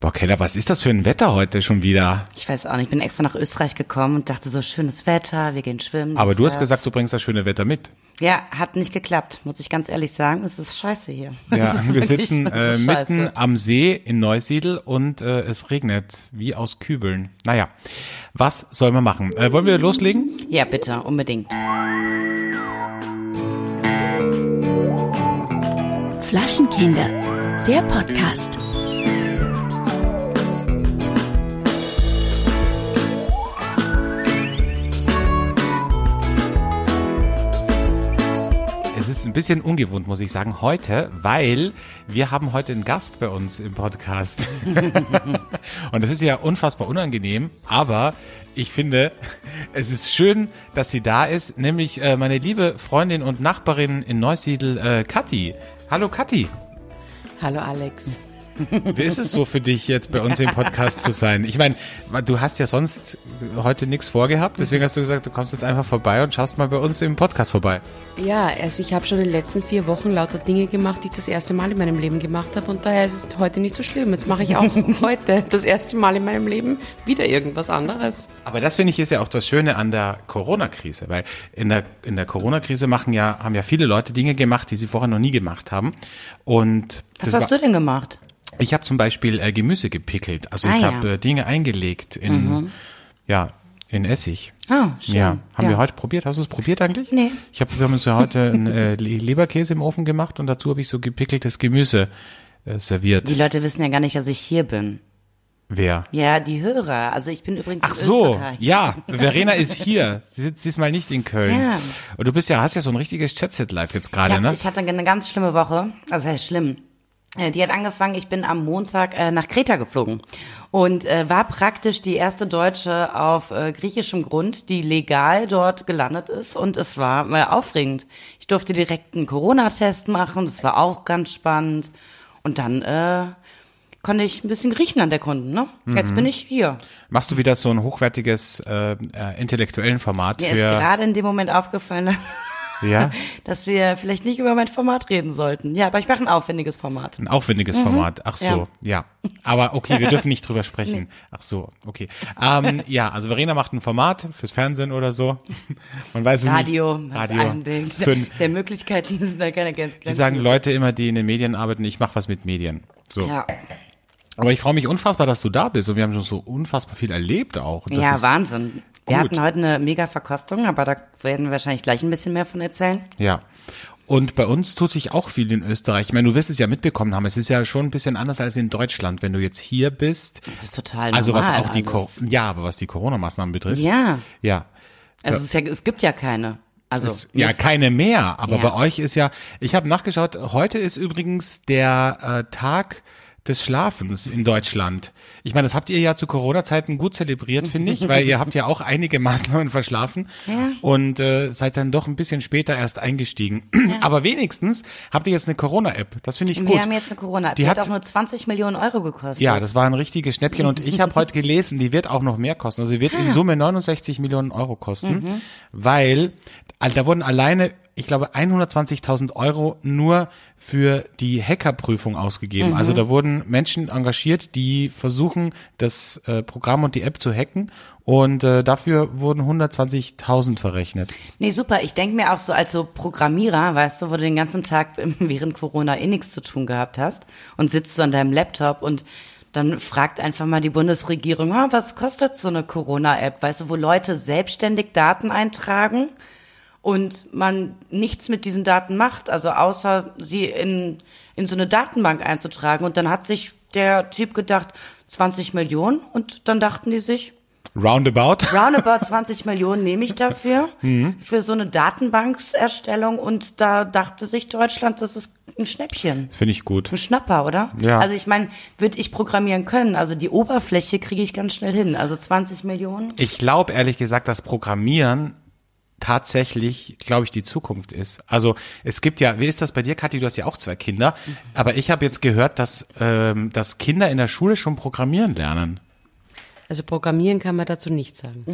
Frau Keller, was ist das für ein Wetter heute schon wieder? Ich weiß auch nicht, ich bin extra nach Österreich gekommen und dachte so, schönes Wetter, wir gehen schwimmen. Aber du hast gesagt, du bringst das schöne Wetter mit. Ja, hat nicht geklappt, muss ich ganz ehrlich sagen. Es ist scheiße hier. Ja, wir sitzen mitten am See in Neusiedl und es regnet wie aus Kübeln. Naja, was soll man machen? Wollen wir loslegen? Ja, bitte, unbedingt. Flaschenkinder, der Podcast. Es ist ein bisschen ungewohnt, muss ich sagen, heute, weil wir haben heute einen Gast bei uns im Podcast. Und das ist ja unfassbar unangenehm, aber ich finde, es ist schön, dass sie da ist, nämlich meine liebe Freundin und Nachbarin in Neusiedl, Kathi. Hallo Kathi. Hallo Alex. Wie ist es so für dich, jetzt bei uns im Podcast zu sein? Ich meine, du hast ja sonst heute nichts vorgehabt, deswegen hast du gesagt, du kommst jetzt einfach vorbei und schaust mal bei uns im Podcast vorbei. Ja, also ich habe schon in den letzten 4 Wochen lauter Dinge gemacht, die ich das erste Mal in meinem Leben gemacht habe und daher ist es heute nicht so schlimm. Jetzt mache ich auch heute das erste Mal in meinem Leben wieder irgendwas anderes. Aber das, finde ich, ist ja auch das Schöne an der Corona-Krise, weil in der Corona-Krise haben ja viele Leute Dinge gemacht, die sie vorher noch nie gemacht haben. Und Was hast du denn gemacht? Ich habe zum Beispiel Gemüse gepickelt. Also ich habe Dinge eingelegt in Essig. Ah, schön. Ja, haben wir heute probiert. Hast du es probiert eigentlich? Nee. Wir haben uns ja heute einen Leberkäse im Ofen gemacht und dazu habe ich so gepickeltes Gemüse serviert. Die Leute wissen ja gar nicht, dass ich hier bin. Wer? Ja, die Hörer. Also ich bin übrigens Ach in so, Österreich. ja, Verena ist hier. Sie sitzt diesmal nicht in Köln. Ja. Und du hast ja so ein richtiges Chat-Set-Live jetzt gerade, ne? Ich hatte eine ganz schlimme Woche. Also heißt schlimm. Die hat angefangen, ich bin am Montag nach Kreta geflogen und war praktisch die erste Deutsche auf griechischem Grund, die legal dort gelandet ist und es war aufregend. Ich durfte direkt einen Corona-Test machen, das war auch ganz spannend und dann konnte ich ein bisschen Griechenland erkunden, ne? Jetzt bin ich hier. Machst du wieder so ein hochwertiges intellektuellen Format Mir für... ist gerade in dem Moment aufgefallen, Ja? dass wir vielleicht nicht über mein Format reden sollten. Ja, aber ich mache ein aufwendiges Format. Ein aufwendiges Format. Ach so, ja. Aber okay, wir dürfen nicht drüber sprechen. Ach so, okay. Ja, also Verena macht ein Format fürs Fernsehen oder so. Man weiß es Radio, nicht. was einem denkt. Der Möglichkeiten sind da keine Grenzen. Die sagen Leute immer, die in den Medien arbeiten, ich mache was mit Medien. So. Ja. Aber ich freue mich unfassbar, dass du da bist und wir haben schon so unfassbar viel erlebt auch. Das Ja, ist Wahnsinn. Wir gut. hatten heute eine mega Verkostung, aber da werden wir wahrscheinlich gleich ein bisschen mehr von erzählen. Ja. Und bei uns tut sich auch viel in Österreich. Ich meine, du wirst es ja mitbekommen haben. Es ist ja schon ein bisschen anders als in Deutschland, wenn du jetzt hier bist. Das ist total normal. Also was auch alles. was die Corona-Maßnahmen betrifft. Ja. Ja. Also es gibt ja keine. Also Keine mehr. Aber Ja. bei euch ist ja, ich habe nachgeschaut, heute ist übrigens der Tag des Schlafens in Deutschland. Ich meine, das habt ihr ja zu Corona-Zeiten gut zelebriert, finde ich, weil ihr habt ja auch einige Maßnahmen verschlafen und seid dann doch ein bisschen später erst eingestiegen. Aber wenigstens habt ihr jetzt eine Corona-App. Das finde ich gut. Wir haben jetzt eine Corona-App. Die hat auch nur 20 Millionen Euro gekostet. Ja, das war ein richtiges Schnäppchen und ich habe heute gelesen, die wird auch noch mehr kosten. Also sie wird in Summe 69 Millionen Euro kosten, weil da wurden alleine, ich glaube, 120.000 Euro nur für die Hackerprüfung ausgegeben. Also da wurden Menschen engagiert, die versuchen, das Programm und die App zu hacken und dafür wurden 120.000 verrechnet. Nee, super. Ich denke mir auch so als so Programmierer, weißt du, wo du den ganzen Tag während Corona nichts zu tun gehabt hast und sitzt so an deinem Laptop und dann fragt einfach mal die Bundesregierung, was kostet so eine Corona-App? Weißt du, wo Leute selbstständig Daten eintragen und man nichts mit diesen Daten macht, also außer sie in so eine Datenbank einzutragen. Und dann hat sich der Typ gedacht, 20 Millionen und dann dachten die sich, Roundabout 20 Millionen nehme ich dafür, für so eine Datenbankserstellung und da dachte sich Deutschland, das ist ein Schnäppchen. Das finde ich gut. Ein Schnapper, oder? Ja. Also ich meine, würde ich programmieren können, also die Oberfläche kriege ich ganz schnell hin, also 20 Millionen. Ich glaube ehrlich gesagt, dass Programmieren tatsächlich, glaube ich, die Zukunft ist. Also es gibt ja, wie ist das bei dir, Kathi? Du hast ja auch 2 Kinder, aber ich habe jetzt gehört, dass Kinder in der Schule schon programmieren lernen. Also programmieren kann man dazu nichts sagen.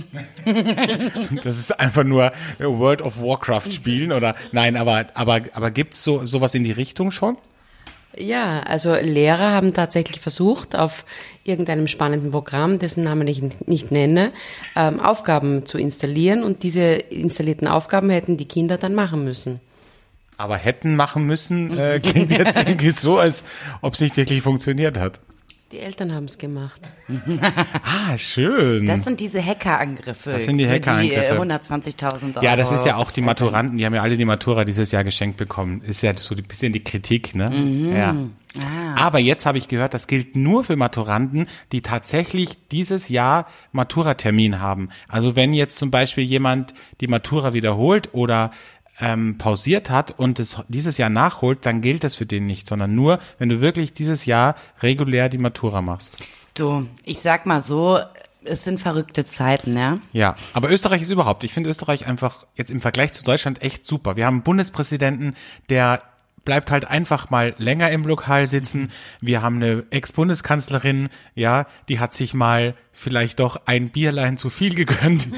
Das ist einfach nur World of Warcraft spielen oder nein, aber gibt's sowas in die Richtung schon? Ja, also Lehrer haben tatsächlich versucht, auf irgendeinem spannenden Programm, dessen Namen ich nicht nenne, Aufgaben zu installieren und diese installierten Aufgaben hätten die Kinder dann machen müssen. Aber hätten machen müssen, klingt jetzt irgendwie so, als ob es nicht wirklich funktioniert hat. Die Eltern haben es gemacht. Ah, schön. Das sind diese Hackerangriffe. Das sind die Hackerangriffe. Die 120.000 Euro. Ja, das ist ja auch die Maturanten, die haben ja alle die Matura dieses Jahr geschenkt bekommen. Ist ja so ein bisschen die Kritik, ne? Ja. Aber jetzt habe ich gehört, das gilt nur für Maturanten, die tatsächlich dieses Jahr Maturatermin haben. Also wenn jetzt zum Beispiel jemand die Matura wiederholt oder pausiert hat und es dieses Jahr nachholt, dann gilt das für den nicht, sondern nur, wenn du wirklich dieses Jahr regulär die Matura machst. Du, ich sag mal so, es sind verrückte Zeiten, ja? Ja, aber Österreich ist überhaupt, ich finde Österreich einfach jetzt im Vergleich zu Deutschland echt super. Wir haben einen Bundespräsidenten, der bleibt halt einfach mal länger im Lokal sitzen. Wir haben eine Ex-Bundeskanzlerin, ja, die hat sich mal vielleicht doch ein Bierlein zu viel gegönnt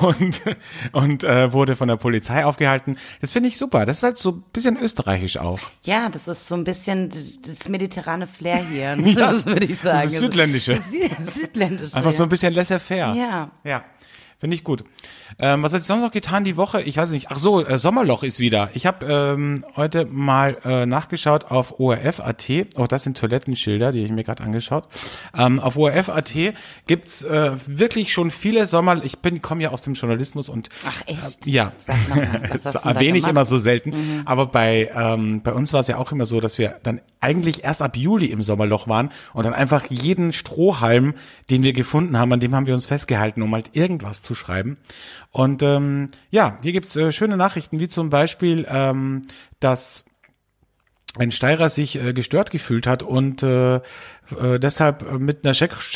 und wurde von der Polizei aufgehalten. Das finde ich super. Das ist halt so ein bisschen österreichisch auch. Ja, das ist so ein bisschen das mediterrane Flair hier, ne? Ja, das würde ich sagen. Das ist Südländische. Südländische. Einfach so ein bisschen laissez-faire. Ja. Ja. Finde ich gut. Was hat sich sonst noch getan die Woche? Ich weiß nicht. Ach so, Sommerloch ist wieder. Ich habe heute mal nachgeschaut auf ORF.at. Oh, das sind Toilettenschilder, die ich mir gerade angeschaut. Auf ORF.at gibt's wirklich schon viele Ich komme ja aus dem Journalismus und Ach echt? ja, Sag mal, was das hast du da erwähne ich gemacht? immer so selten. Aber bei uns war es ja auch immer so, dass wir dann eigentlich erst ab Juli im Sommerloch waren und dann einfach jeden Strohhalm, den wir gefunden haben, an dem haben wir uns festgehalten, um halt irgendwas zu schreiben. Und ja, hier gibt's schöne Nachrichten, wie zum Beispiel, dass ein Steirer sich gestört gefühlt hat und deshalb mit einer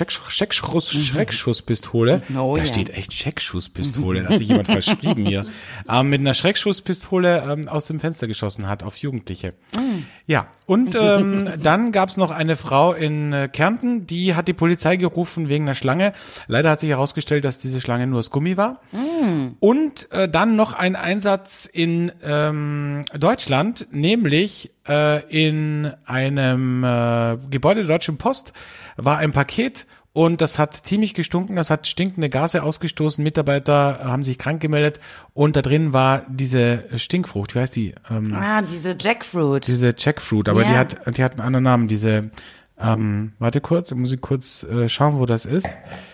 Schreckschusspistole, Oh, da ja. steht echt Schreckschusspistole, da hat sich jemand verschrieben hier, mit einer Schreckschusspistole aus dem Fenster geschossen hat auf Jugendliche. Ja, und dann gab's noch eine Frau in Kärnten, die hat die Polizei gerufen wegen einer Schlange. Leider hat sich herausgestellt, dass diese Schlange nur aus Gummi war. Und dann noch ein Einsatz in Deutschland, nämlich in einem Gebäude der Deutschen Post war ein Paket und das hat ziemlich gestunken, das hat stinkende Gase ausgestoßen, Mitarbeiter haben sich krank gemeldet und da drin war diese Stinkfrucht, wie heißt die? Diese Jackfruit. Diese Jackfruit, aber Ja. die hat einen anderen Namen, diese, warte kurz, muss ich kurz schauen, wo das ist.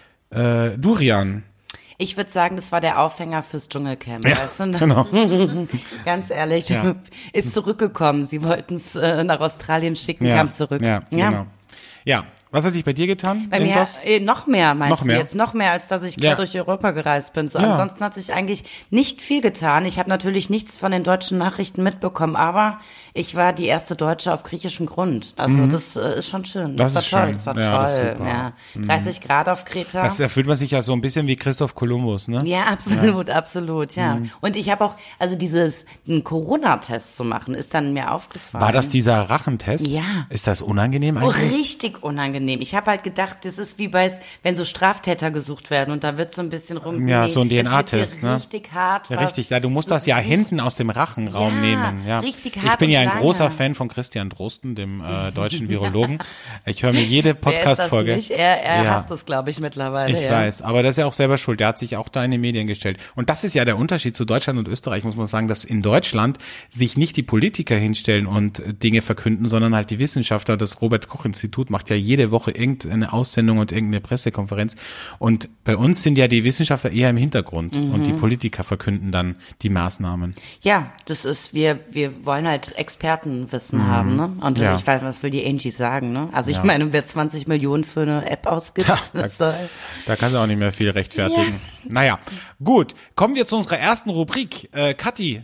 Durian. Ich würde sagen, das war der Aufhänger fürs Dschungelcamp. Ja, Weißt du? genau. Ganz ehrlich, Ja. ist zurückgekommen. Sie wollten es nach Australien schicken, Ja, kam zurück. ja, genau. Ja, was hat sich bei dir getan? Bei mir Irgendwas? noch mehr, meinst Noch du mehr? jetzt? Noch mehr, als dass ich quer Ja. durch Europa gereist bin. So, Ja. ansonsten hat sich eigentlich nicht viel getan. Ich habe natürlich nichts von den deutschen Nachrichten mitbekommen, aber ich war die erste Deutsche auf griechischem Grund. Also das ist schon schön. Das war ist toll, schön. das war Ja, das ist toll. super. Ja. 30 Grad auf Kreta. Das erfüllt man sich ja so ein bisschen wie Christoph Kolumbus, ne? Ja, absolut, absolut, ja. Und ich habe auch, also einen Corona-Test zu machen, ist dann mir aufgefallen. War das dieser Rachentest? Ja. Ist das unangenehm Oh, eigentlich? richtig unangenehm. Ich habe halt gedacht, das ist wie wenn so Straftäter gesucht werden und da wird so ein bisschen rumgenäht. Ja, so ein Es wird DNA-Test, hier ne? Richtig hart. Ja, was richtig, ja, du musst das ja hinten aus dem Rachenraum Ja, nehmen. Ja, richtig ich hart bin ja und ein großer lange. Fan von Christian Drosten, dem deutschen Virologen. Ich höre mir jede Wer ist das Podcast-Folge. nicht? Er Ja. hasst das, glaube ich, mittlerweile. Ich ja. weiß, aber der ist ja auch selber schuld. Der hat sich auch da in die Medien gestellt. Und das ist ja der Unterschied zu Deutschland und Österreich, muss man sagen, dass in Deutschland sich nicht die Politiker hinstellen und Dinge verkünden, sondern halt die Wissenschaftler. Das Robert-Koch-Institut macht ja jede Woche irgendeine Aussendung und irgendeine Pressekonferenz. Und bei uns sind ja die Wissenschaftler eher im Hintergrund und die Politiker verkünden dann die Maßnahmen. Ja, das ist, wir wollen halt Expertenwissen haben, ne? Und Ja. ich weiß, was will die Angie sagen, ne? Also ich Ja. meine, wer 20 Millionen für eine App ausgibt, das soll. Da kannst du auch nicht mehr viel rechtfertigen. Naja, gut. Kommen wir zu unserer ersten Rubrik. Kathi.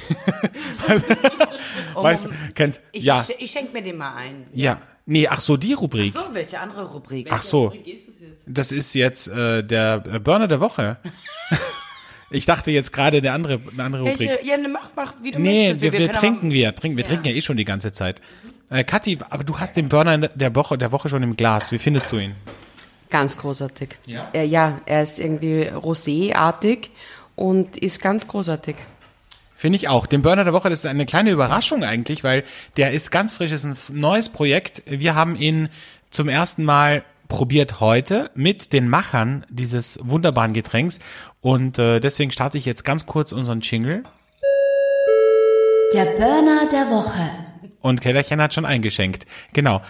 Weißt du, kennst, Ich ja, schenke mir den mal ein. ja. Nee, ach so, die Rubrik. So, welche andere Rubrik? Ach so. Das ist jetzt der Burner der Woche. Ich dachte jetzt gerade eine andere Rubrik. Welche? Ja, mach, wie du Nee, möchtest. wir können trinken ja eh schon die ganze Zeit. Kathi, aber du hast den Burner der Woche schon im Glas. Wie findest du ihn? Ganz großartig. Ja? Ja, er ist irgendwie roséartig und ist ganz großartig. Finde ich auch. Den Burner der Woche, das ist eine kleine Überraschung eigentlich, weil der ist ganz frisch, ist ein neues Projekt. Wir haben ihn zum ersten Mal probiert heute mit den Machern dieses wunderbaren Getränks und deswegen starte ich jetzt ganz kurz unseren Jingle. Der Burner der Woche. Und Kellerchen hat schon eingeschenkt. Genau.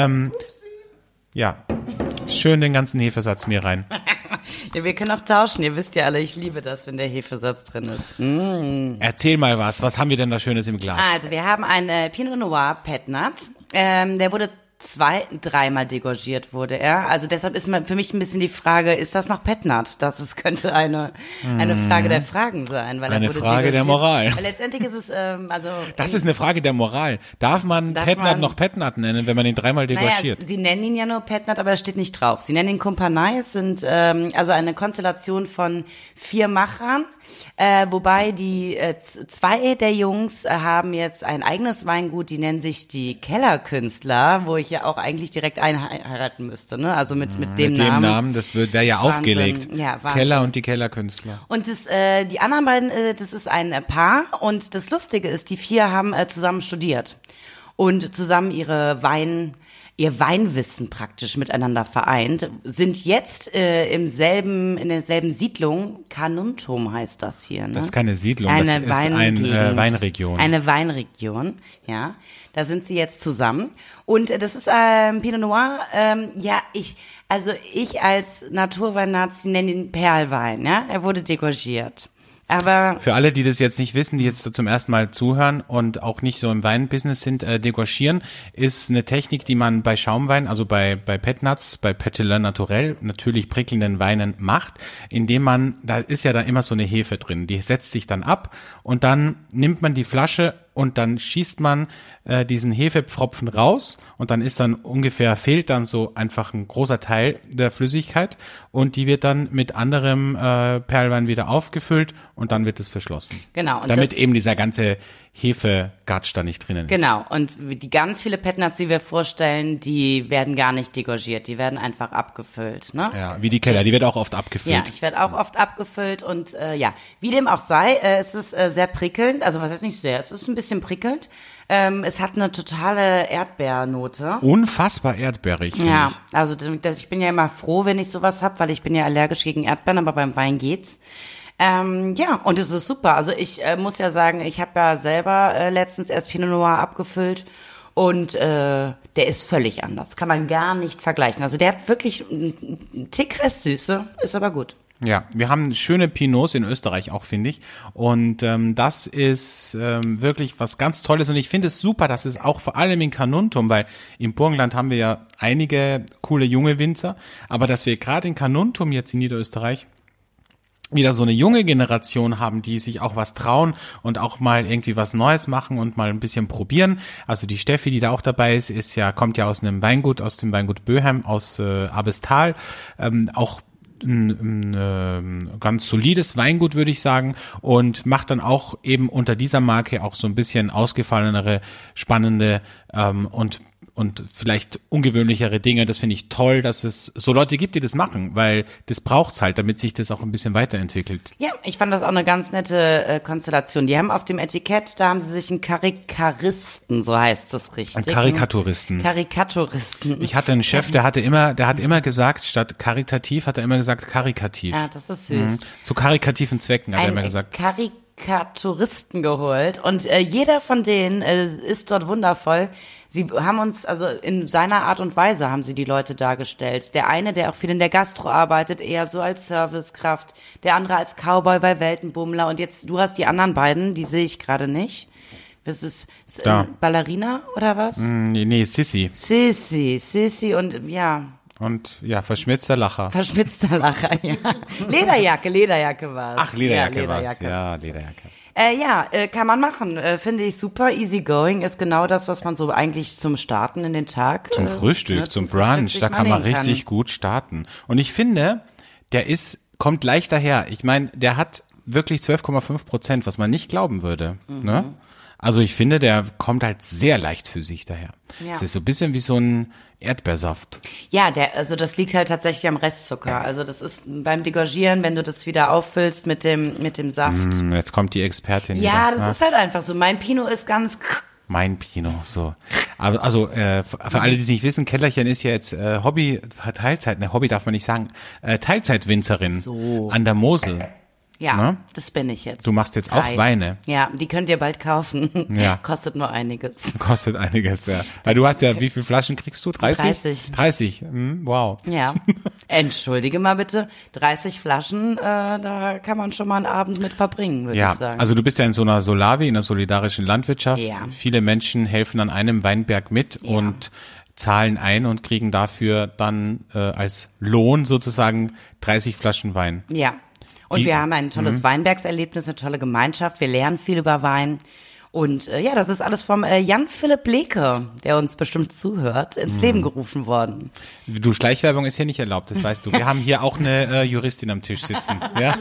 Ja, schön den ganzen Hefesatz mir rein. Ja, wir können auch tauschen. Ihr wisst ja alle, ich liebe das, wenn der Hefesatz drin ist. Erzähl mal was haben wir denn da Schönes im Glas? Also, wir haben einen Pinot Noir Petnat. Der wurde dreimal degorgiert wurde er. Also deshalb ist für mich ein bisschen die Frage, ist das noch Petnat? Könnte eine Frage der Fragen sein. Weil eine Frage der Moral. Weil letztendlich ist es, Das ist eine Frage der Moral. Darf man Petnat noch Petnat nennen, wenn man ihn dreimal degorgiert? Naja, sie nennen ihn ja nur Petnat, aber er steht nicht drauf. Sie nennen ihn Kumpanei. Es sind also eine Konstellation von 4 Machern, wobei die 2 der Jungs haben jetzt ein eigenes Weingut, die nennen sich die Kellerkünstler, wo ich ja auch eigentlich direkt einheiraten müsste, ne? Also mit dem Namen. Mit dem Namen, das wäre ja Wahnsinn. aufgelegt. Ja, Wahnsinn. Keller und die Kellerkünstler. Und die anderen beiden, das ist ein Paar und das Lustige ist, die 4 haben zusammen studiert und zusammen ihr Weinwissen praktisch miteinander vereint, sind jetzt in derselben Siedlung, Carnuntum heißt das hier. Ne? Das ist keine Siedlung, das ist eine Weinregion. Eine Weinregion, ja. Da sind sie jetzt zusammen. Und das ist Pinot Noir, ich als Naturwein-Nazi nenne ihn Perlwein, ja. Er wurde degorgiert. Aber für alle, die das jetzt nicht wissen, die jetzt zum ersten Mal zuhören und auch nicht so im Weinbusiness sind, degorgieren ist eine Technik, die man bei Schaumwein, also bei Petnats, bei Petit Naturel, natürlich prickelnden Weinen macht, indem man, da ist ja da immer so eine Hefe drin, die setzt sich dann ab und dann nimmt man die Flasche und dann schießt man diesen Hefepfropfen raus und dann fehlt dann so einfach ein großer Teil der Flüssigkeit und die wird dann mit anderem Perlwein wieder aufgefüllt und dann wird es verschlossen. Genau. Und damit eben dieser ganze Hefegatsch da nicht drinnen ist. Genau. Und die ganz viele Petnats, die wir vorstellen, die werden gar nicht degorgiert, die werden einfach abgefüllt. Ne? Ja, wie die Keller, die wird auch oft abgefüllt. Ja, ich werde auch oft abgefüllt und wie dem auch sei, es ist sehr prickelnd, also was heißt nicht sehr, es ist ein bisschen prickelnd. Es hat eine totale Erdbeernote. Unfassbar erdbeerig, finde ja, ich. Also ich bin ja immer froh, wenn ich sowas hab, weil ich bin ja allergisch gegen Erdbeeren, aber beim Wein geht's. Und es ist super. Also ich muss ja sagen, ich habe ja selber letztens erst Pinot Noir abgefüllt und der ist völlig anders. Kann man gar nicht vergleichen. Also der hat wirklich einen Tick Restsüße, ist aber gut. Ja, wir haben schöne Pinots in Österreich auch, finde ich. Und das ist wirklich was ganz Tolles. Und ich finde es super, dass es auch vor allem in Carnuntum, weil im Burgenland haben wir ja einige coole junge Winzer, aber dass wir gerade in Carnuntum jetzt in Niederösterreich wieder so eine junge Generation haben, die sich auch was trauen und auch mal irgendwie was Neues machen und mal ein bisschen probieren. Also die Steffi, die da auch dabei ist, kommt ja aus dem Weingut Böheim aus Abestal, auch ein ganz solides Weingut, würde ich sagen, und macht dann auch eben unter dieser Marke auch so ein bisschen ausgefallenere, spannende und vielleicht ungewöhnlichere Dinge. Das finde ich toll, dass es so Leute gibt, die das machen, weil das braucht's halt, damit sich das auch ein bisschen weiterentwickelt. Ja, ich fand das auch eine ganz nette Konstellation. Die haben auf dem Etikett, da haben sie sich einen Karikaristen, so heißt das richtig. Ein Karikaturisten. Ich hatte einen Chef, der hat immer gesagt, statt karitativ hat er immer gesagt karikativ. Ja, das ist süß. Zu karikativen Zwecken hat er immer gesagt. Karikaturisten geholt und jeder von denen ist dort wundervoll. Sie haben uns, also in seiner Art und Weise haben sie die Leute dargestellt. Der eine, der auch viel in der Gastro arbeitet, eher so als Servicekraft. Der andere als Cowboy bei Weltenbummler. Und jetzt, du hast die anderen beiden, die sehe ich gerade nicht. Das ist Ballerina oder was? Nee, Sissi. Sissi und ja. Und ja, verschmitzter Lacher. Verschmitzter Lacher, ja. Lederjacke war's. Ach, Lederjacke war's. Ja, Lederjacke. Kann man machen. Finde ich super. Easy going ist genau das, was man so eigentlich zum Starten in den Tag. Zum Frühstück, zum Brunch, da kann man richtig gut starten. Und ich finde, kommt leicht daher. Ich meine, der hat wirklich 12,5%, was man nicht glauben würde. Ne? Also ich finde, der kommt halt sehr leichtfüßig daher. Ja. Es ist so ein bisschen wie so ein Erdbeersaft. Ja, also das liegt halt tatsächlich am Restzucker. Also das ist beim Degorgieren, wenn du das wieder auffüllst mit dem Saft. Jetzt kommt die Expertin Ja, wieder. das ist halt einfach so. Mein Pinot ist ganz Mein Pinot, so. Aber also für alle, die es nicht wissen, Kellerchen ist ja jetzt Hobby darf man nicht sagen, Teilzeitwinzerin an der Mosel. Ja, Na? das bin ich jetzt. Du machst jetzt auch Weine. Ja, die könnt ihr bald kaufen. Ja. Kostet nur einiges. Kostet einiges, ja. Weil du hast ja, wie viele Flaschen kriegst du? 30? 30. 30, wow. Ja. Entschuldige mal bitte, 30 Flaschen, da kann man schon mal einen Abend mit verbringen, würde ich sagen. Also du bist ja in so einer Solawi, in einer solidarischen Landwirtschaft. Ja. Viele Menschen helfen an einem Weinberg mit und zahlen ein und kriegen dafür dann als Lohn sozusagen 30 Flaschen Wein. Ja. Und wir haben ein tolles Weinbergserlebnis, eine tolle Gemeinschaft. Wir lernen viel über Wein. Und das ist alles vom Jan-Philipp Leke, der uns bestimmt zuhört, ins Leben gerufen worden. Du, Schleichwerbung ist hier nicht erlaubt, das weißt du. Wir haben hier auch eine Juristin am Tisch sitzen. Ja?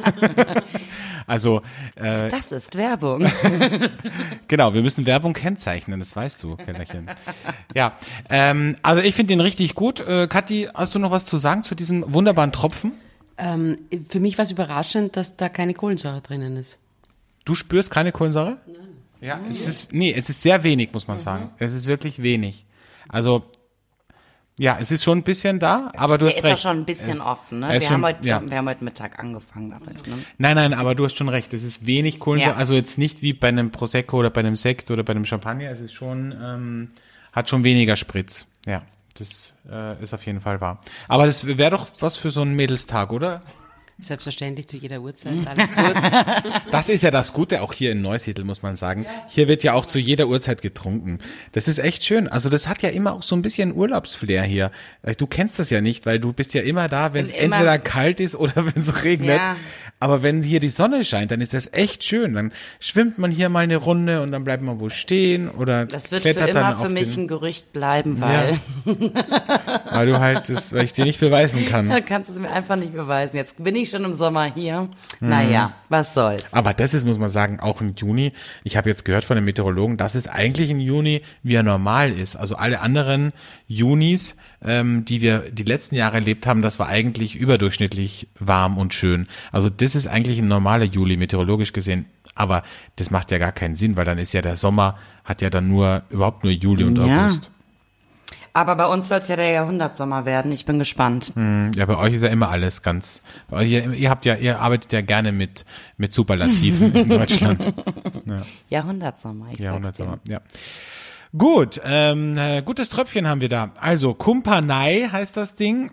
Also Das ist Werbung. genau, wir müssen Werbung kennzeichnen, das weißt du, Kellerchen. Ja, also ich finde den richtig gut. Kathi, hast du noch was zu sagen zu diesem wunderbaren Tropfen? Für mich war es überraschend, dass da keine Kohlensäure drinnen ist. Du spürst keine Kohlensäure? Nein. Ja, es ist sehr wenig, muss man sagen. Es ist wirklich wenig. Also, ja, es ist schon ein bisschen da, aber du hast recht. Er ist ja schon ein bisschen offen, ne? Wir haben heute Mittag angefangen damit, ne? Nein, aber du hast schon recht. Es ist wenig Kohlensäure, Ja. also jetzt nicht wie bei einem Prosecco oder bei einem Sekt oder bei einem Champagner. Es ist schon, hat schon weniger Spritz. Ja, das ist auf jeden Fall wahr. Aber das wäre doch was für so einen Mädelstag, oder? Selbstverständlich zu jeder Uhrzeit, alles gut. Das ist ja das Gute auch hier in Neusiedl, muss man sagen. Hier wird ja auch zu jeder Uhrzeit getrunken. Das ist echt schön. Also das hat ja immer auch so ein bisschen Urlaubsflair hier. Du kennst das ja nicht, weil du bist ja immer da, wenn es entweder kalt ist oder wenn es regnet. Ja. Aber wenn hier die Sonne scheint, dann ist das echt schön. Dann schwimmt man hier mal eine Runde und dann bleibt man wo stehen oder Das wird für klettert dann immer für auf mich den, ein Gerücht bleiben, weil weil du halt weil ich dir nicht beweisen kann. da kannst du es mir einfach nicht beweisen. Jetzt bin ich schon im Sommer hier. Naja, was soll's. Aber das ist, muss man sagen, auch im Juni. Ich habe jetzt gehört von den Meteorologen, dass es eigentlich im Juni wie er normal ist. Also alle anderen Junis, die wir die letzten Jahre erlebt haben, das war eigentlich überdurchschnittlich warm und schön. Also das ist eigentlich ein normaler Juli, meteorologisch gesehen. Aber das macht ja gar keinen Sinn, weil dann ist ja der Sommer, hat ja dann überhaupt nur Juli und Ja. August. Aber bei uns soll es ja der Jahrhundertsommer werden. Ich bin gespannt. Ja, bei euch ist ja immer alles ganz, bei euch, ihr arbeitet ja gerne mit Superlativen in Deutschland. Jahrhundertsommer, ich sag's dir. Jahrhundertsommer, ja. Gut, gutes Tröpfchen haben wir da. Also Kumpanei heißt das Ding,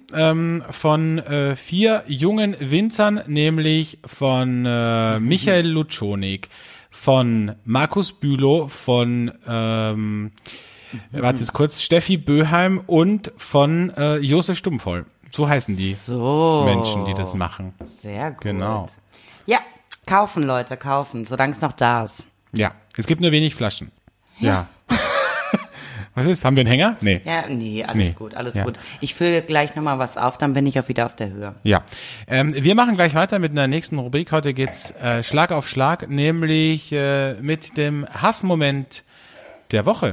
von 4 jungen Winzern, nämlich von Michael Lutschonik, von Markus Bülow, von warte kurz, Steffi Böheim und von Josef Stummvoll. So heißen die Menschen, die das machen. Sehr gut. Genau. Ja, kaufen, Leute, kaufen, solange es noch da ist. Ja, es gibt nur wenig Flaschen. Ja. Was ist? Haben wir einen Hänger? Nee. Ja, nee, alles Nee. gut, alles Ja. gut. Ich fülle gleich nochmal was auf, dann bin ich auch wieder auf der Höhe. Ja, wir machen gleich weiter mit einer nächsten Rubrik. Heute geht's Schlag auf Schlag, nämlich mit dem Hassmoment der Woche.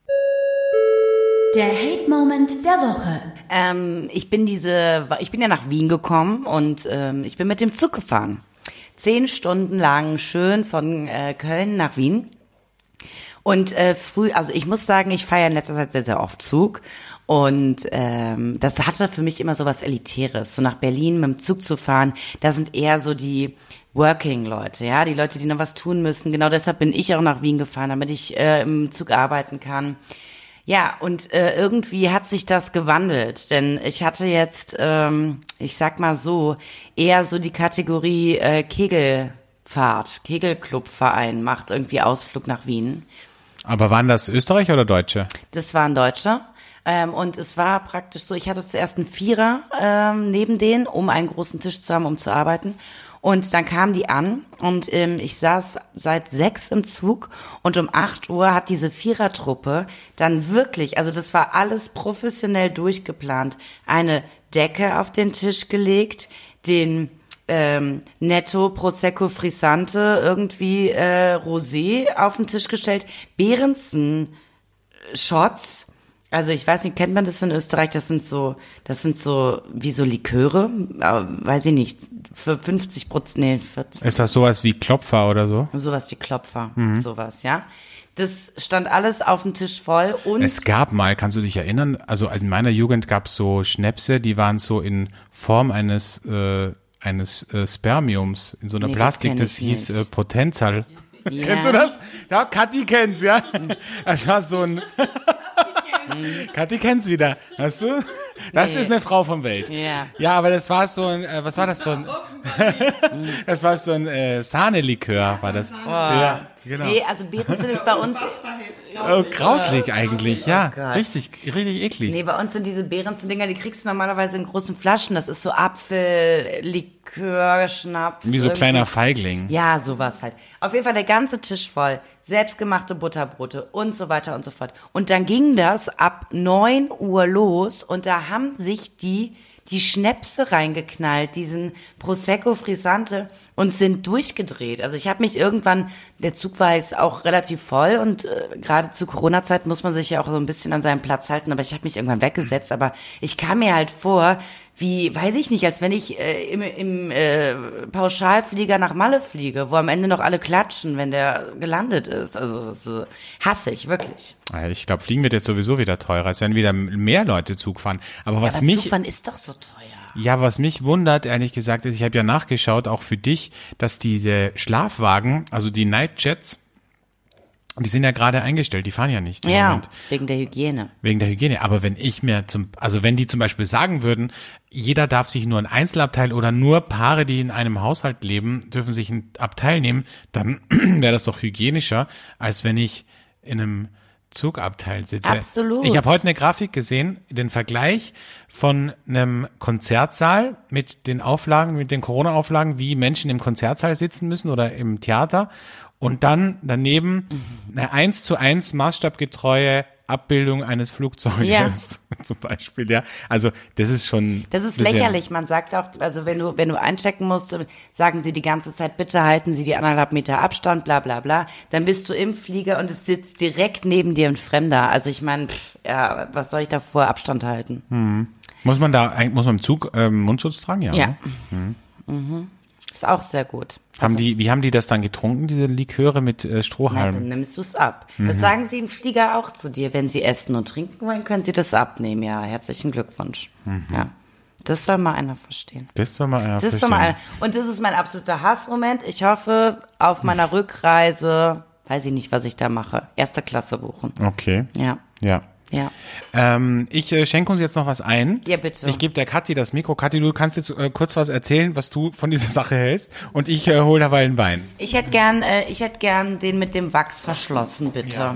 Der Hate-Moment der Woche. Ich bin ja nach Wien gekommen und ich bin mit dem Zug gefahren. 10 Stunden lang schön von Köln nach Wien. Und also ich muss sagen, ich fahre in letzter Zeit sehr, sehr oft Zug. Und das hatte für mich immer so was Elitäres. So nach Berlin mit dem Zug zu fahren, da sind eher so die Working-Leute, ja, die Leute, die noch was tun müssen. Genau deshalb bin ich auch nach Wien gefahren, damit ich im Zug arbeiten kann. Ja, und irgendwie hat sich das gewandelt, denn ich hatte jetzt, ich sag mal so, eher so die Kategorie Kegelfahrt, Kegelclubverein macht irgendwie Ausflug nach Wien. Aber waren das Österreicher oder Deutsche? Das war ein Deutscher. Und es war praktisch so, ich hatte zuerst einen Vierer neben denen, um einen großen Tisch zu haben, um zu arbeiten. Und dann kamen die an und ich saß seit 6 im Zug und um 8 Uhr hat diese Vierertruppe dann wirklich, also das war alles professionell durchgeplant, eine Decke auf den Tisch gelegt, den Netto, Prosecco, Frisante, irgendwie Rosé auf den Tisch gestellt. Behrensen Shots. Also ich weiß nicht, kennt man das in Österreich? Das sind so wie so Liköre, weiß ich nicht, für 50%, nee, 40. Ist das sowas wie Klopfer oder so? Sowas wie Klopfer, sowas, ja. Das stand alles auf dem Tisch voll und Es gab mal, kannst du dich erinnern, also in meiner Jugend gab es so Schnäpse, die waren so in Form eines Spermiums, in so einer Nee, das Plastik, kenn das ich hieß nicht. Potenzial. ja. Kennst du das? Ja, Kathi kennt's, ja. Das war so ein... Kathi kennt's wieder, weißt du? Das ist eine Frau vom Welt. Ja. Ja, aber das war so ein, was war das so ein? Das war so ein Sahnelikör, war das. Ja, genau. Nee, also Behrensen ist bei uns, Oh, grauslig eigentlich, ja. Gott. Richtig eklig. nee, bei uns sind diese Behrensen-Dinger, die kriegst du normalerweise in großen Flaschen. Das ist so Apfellikör, Schnaps. Wie so irgendwie. kleiner Feigling. Ja, sowas halt. Auf jeden Fall der ganze Tisch voll. Selbstgemachte Butterbrote und so weiter und so fort. Und dann ging das ab 9 Uhr los und da haben sich die Schnäpse reingeknallt, diesen Prosecco Frisante und sind durchgedreht. Also ich habe mich irgendwann, der Zug war jetzt auch relativ voll und gerade zu Corona-Zeit muss man sich ja auch so ein bisschen an seinem Platz halten, aber ich habe mich irgendwann weggesetzt, aber ich kam mir halt vor, wie, weiß ich nicht, als wenn ich im Pauschalflieger nach Malle fliege, wo am Ende noch alle klatschen, wenn der gelandet ist. Also so hasse ich, wirklich. Ich glaube, Fliegen wird jetzt sowieso wieder teurer, als wenn wieder mehr Leute Zug fahren. Aber was mich... Zugfahren ist doch so teuer. Ja, was mich wundert, ehrlich gesagt, ist, ich habe ja nachgeschaut, auch für dich, dass diese Schlafwagen, also die Nightjets, die sind ja gerade eingestellt, die fahren ja nicht im Ja, Moment. wegen der Hygiene. Wegen der Hygiene. Aber wenn wenn die zum Beispiel sagen würden, jeder darf sich nur ein Einzelabteil oder nur Paare, die in einem Haushalt leben, dürfen sich ein Abteil nehmen, dann wäre das doch hygienischer, als wenn ich in einem Zugabteil sitze. Absolut. Ich habe heute eine Grafik gesehen, den Vergleich von einem Konzertsaal mit den Auflagen, mit den Corona-Auflagen, wie Menschen im Konzertsaal sitzen müssen oder im Theater und dann daneben eine 1:1 maßstabgetreue Abbildung eines Flugzeuges zum Beispiel, ja. Also das ist schon... Das ist bisschen- lächerlich. Man sagt auch, also wenn du einchecken musst, sagen sie die ganze Zeit, bitte halten Sie die 1,5 Meter Abstand, bla bla bla. Dann bist du im Flieger und es sitzt direkt neben dir ein Fremder. Also ich meine, ja, was soll ich da vor Abstand halten? Muss man im Zug Mundschutz tragen? Ja. Ja. Ne? Ist auch sehr gut. Wie haben die das dann getrunken, diese Liköre mit Ja, Strohhalm? dann nimmst du es ab. Das sagen sie im Flieger auch zu dir. Wenn sie essen und trinken wollen, können sie das abnehmen. Ja, herzlichen Glückwunsch. Ja. Das soll mal einer verstehen. Das soll mal einer Das soll mal verstehen. einer. Und das ist mein absoluter Hassmoment. Ich hoffe, auf meiner Rückreise, weiß ich nicht, was ich da mache. 1. Klasse buchen. Okay. Ja. Ja. Ja. Ich schenke uns jetzt noch was ein. Ja, bitte. Ich gebe der Kathi das Mikro. Kathi, du kannst jetzt kurz was erzählen, was du von dieser Sache hältst. Und ich hole derweil einen Wein. Ich hätte gern den mit dem Wachs verschlossen, bitte.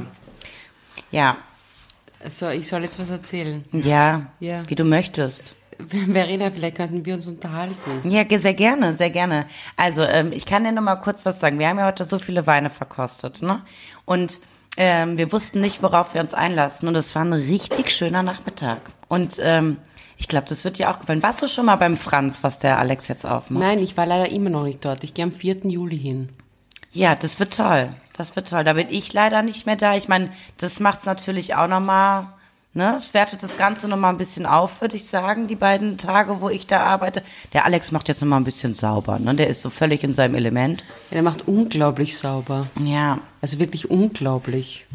Ja. So, ich soll jetzt was erzählen. Ja. Ja. Wie du möchtest. Verena, vielleicht könnten wir uns unterhalten. Ja, sehr gerne, sehr gerne. Also, ich kann dir noch mal kurz was sagen. Wir haben ja heute so viele Weine verkostet, ne? Und wir wussten nicht, worauf wir uns einlassen. Und es war ein richtig schöner Nachmittag. Und ich glaube, das wird dir auch gefallen. Warst du schon mal beim Franz, was der Alex jetzt aufmacht? Nein, ich war leider immer noch nicht dort. Ich gehe am 4. Juli hin. Ja, das wird toll. Das wird toll. Da bin ich leider nicht mehr da. Ich meine, das macht's natürlich auch noch mal, ne? Es wertet das Ganze noch mal ein bisschen auf, würde ich sagen, die beiden Tage, wo ich da arbeite. Der Alex macht jetzt noch mal ein bisschen sauber, ne? Der ist so völlig in seinem Element. Ja, der macht unglaublich sauber. Ja. Also wirklich unglaublich.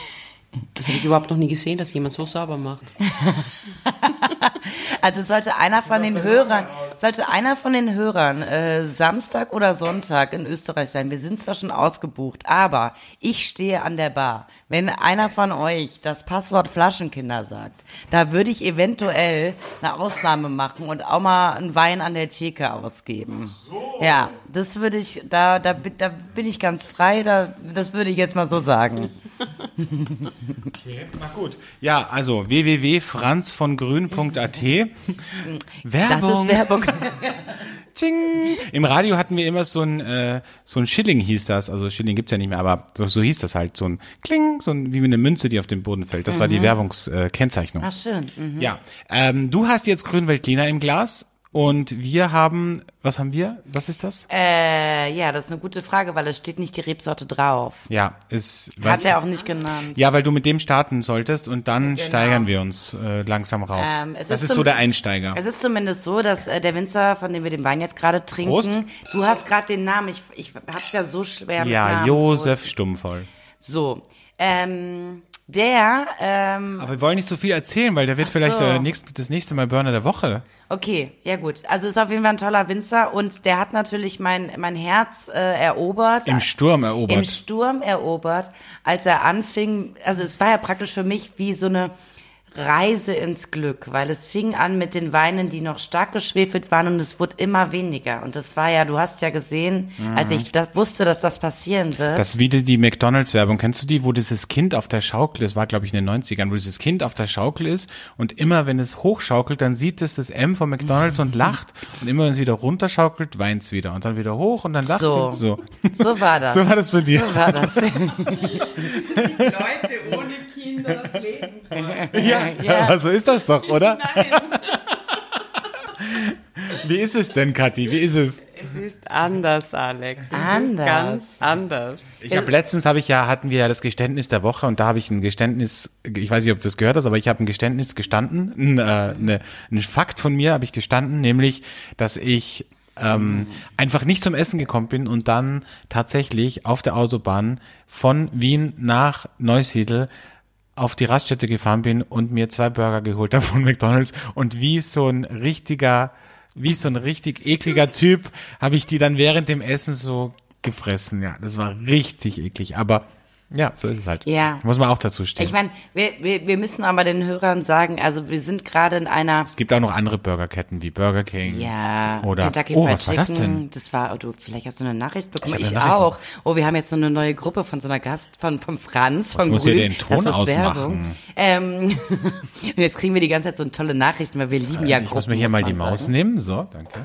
Das habe ich überhaupt noch nie gesehen, dass jemand so sauber macht. Also sollte einer von den Hörern Samstag oder Sonntag in Österreich sein. Wir sind zwar schon ausgebucht, aber ich stehe an der Bar. Wenn einer von euch das Passwort Flaschenkinder sagt, da würde ich eventuell eine Ausnahme machen und auch mal einen Wein an der Theke ausgeben. So. Ja, das würde ich, da bin ich ganz frei, das würde ich jetzt mal so sagen. Okay, na gut. Ja, also www.franzvongrün.at. Werbung. Das ist Werbung. Tsching. Im Radio hatten wir immer so ein Schilling hieß das, also Schilling gibt's ja nicht mehr, aber so hieß das halt, so ein Kling, wie eine Münze, die auf den Boden fällt. Das war die Werbungskennzeichnung. Ach schön. Mhm. Ja, du hast jetzt Grünweltliner im Glas Und wir haben, was haben wir? Was ist das? Ja, das ist eine gute Frage, weil es steht nicht die Rebsorte drauf. Ja, ist, Hat er auch nicht genannt. ja, weil du mit dem starten solltest und dann steigern wir uns langsam rauf. Das ist so der Einsteiger. Es ist zumindest so, dass der Winzer, von dem wir den Wein jetzt gerade trinken, Prost. du hast gerade den Namen, ich hab's ja so schwer mit Ja, Namen. Josef Stummvoll. So, Aber wir wollen nicht so viel erzählen, weil der wird Ach vielleicht so. das nächste Mal Burner der Woche. okay, ja gut. Also ist auf jeden Fall ein toller Winzer und der hat natürlich mein Herz erobert. Im Sturm erobert. Im Sturm erobert, als er anfing, also es war ja praktisch für mich wie so eine Reise ins Glück, weil es fing an mit den Weinen, die noch stark geschwefelt waren und es wurde immer weniger. Und das war ja, du hast ja gesehen, als ich das wusste, dass das passieren wird. Das ist wieder die McDonalds-Werbung. Kennst du die, wo dieses Kind auf der Schaukel, das war glaube ich in den 90ern, wo dieses Kind auf der Schaukel ist und immer wenn es hochschaukelt, dann sieht es das M von McDonalds und lacht und immer wenn es wieder runterschaukelt, weint es wieder und dann wieder hoch und dann lacht So. sie. So. So war das. So war das bei dir. So war das. Leute ohne Kinder das Leben Ja, aber so ist das doch, oder? Wie ist es denn, Kathi? Wie ist es? Es ist anders, Alex. Es Anders. ist ganz anders. Hatten wir ja das Geständnis der Woche und da habe ich ein Geständnis, ich weiß nicht, ob du das gehört hast, aber ich habe ein Geständnis gestanden, ein Fakt von mir habe ich gestanden, nämlich, dass ich einfach nicht zum Essen gekommen bin und dann tatsächlich auf der Autobahn von Wien nach Neusiedl auf die Raststätte gefahren bin und mir 2 Burger geholt habe von McDonald's und wie so ein richtig ekliger Typ habe ich die dann während dem Essen so gefressen. Ja, das war richtig eklig, aber ja, so ist es halt. Ja. Muss man auch dazu stehen. Ich meine, wir müssen aber den Hörern sagen, also wir sind gerade in einer Es gibt auch noch andere Burgerketten wie Burger King. Ja, Oder, Kentucky oh, Fried was war das Chicken, denn? das war, vielleicht hast du eine Nachricht bekommen, Ich ich, hab eine Nachricht auch. Oh, wir haben jetzt so eine neue Gruppe von so einer vom Franz, von muss Grün. hier den Ton Das ist ausmachen. Werbung. Und jetzt kriegen wir die ganze Zeit so tolle Nachrichten, weil wir lieben ja Ich Gruppen. muss mir hier mal die man Maus sagen. nehmen. So, danke.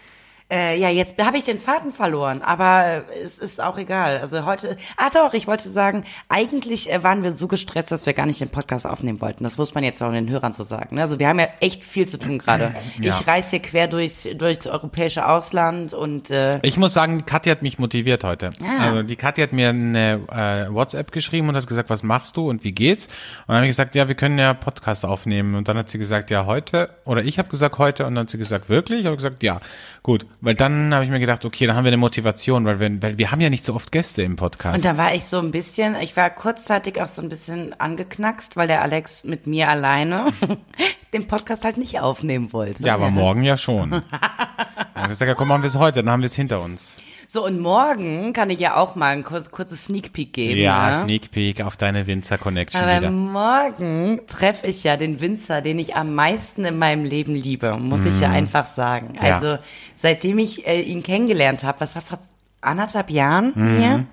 Ja, jetzt habe ich den Faden verloren, aber es ist auch egal. Also heute, doch, ich wollte sagen, eigentlich waren wir so gestresst, dass wir gar nicht den Podcast aufnehmen wollten. Das muss man jetzt auch den Hörern so sagen. Also wir haben ja echt viel zu tun gerade. Ja. Ich reise hier quer durchs europäische Ausland und Ich muss sagen, die Kathi hat mich motiviert heute. Also die Kathi hat mir eine WhatsApp geschrieben und hat gesagt, was machst du und wie geht's? Und dann habe ich gesagt, ja, wir können ja Podcast aufnehmen. Und dann hat sie gesagt, ja, heute. Oder ich habe gesagt, heute. Und dann hat sie gesagt, wirklich? Ich habe gesagt, ja, gut. Weil dann habe ich mir gedacht, okay, dann haben wir eine Motivation, weil wir haben ja nicht so oft Gäste im Podcast. Und da war ich ich war kurzzeitig auch so ein bisschen angeknackst, weil der Alex mit mir alleine den Podcast halt nicht aufnehmen wollte. Ja, aber morgen ja schon. Dann haben wir gesagt, ja, komm, machen wir es heute, dann haben wir es hinter uns. So, und morgen kann ich ja auch mal ein kurzes Sneak Peek geben. Ja, ne? Sneak Peek auf deine Winzer Connection Aber wieder. morgen treffe ich ja den Winzer, den ich am meisten in meinem Leben liebe, muss ich ja einfach sagen. Ja. Also, seitdem ich ihn kennengelernt habe, was war vor 1,5 Jahren hier,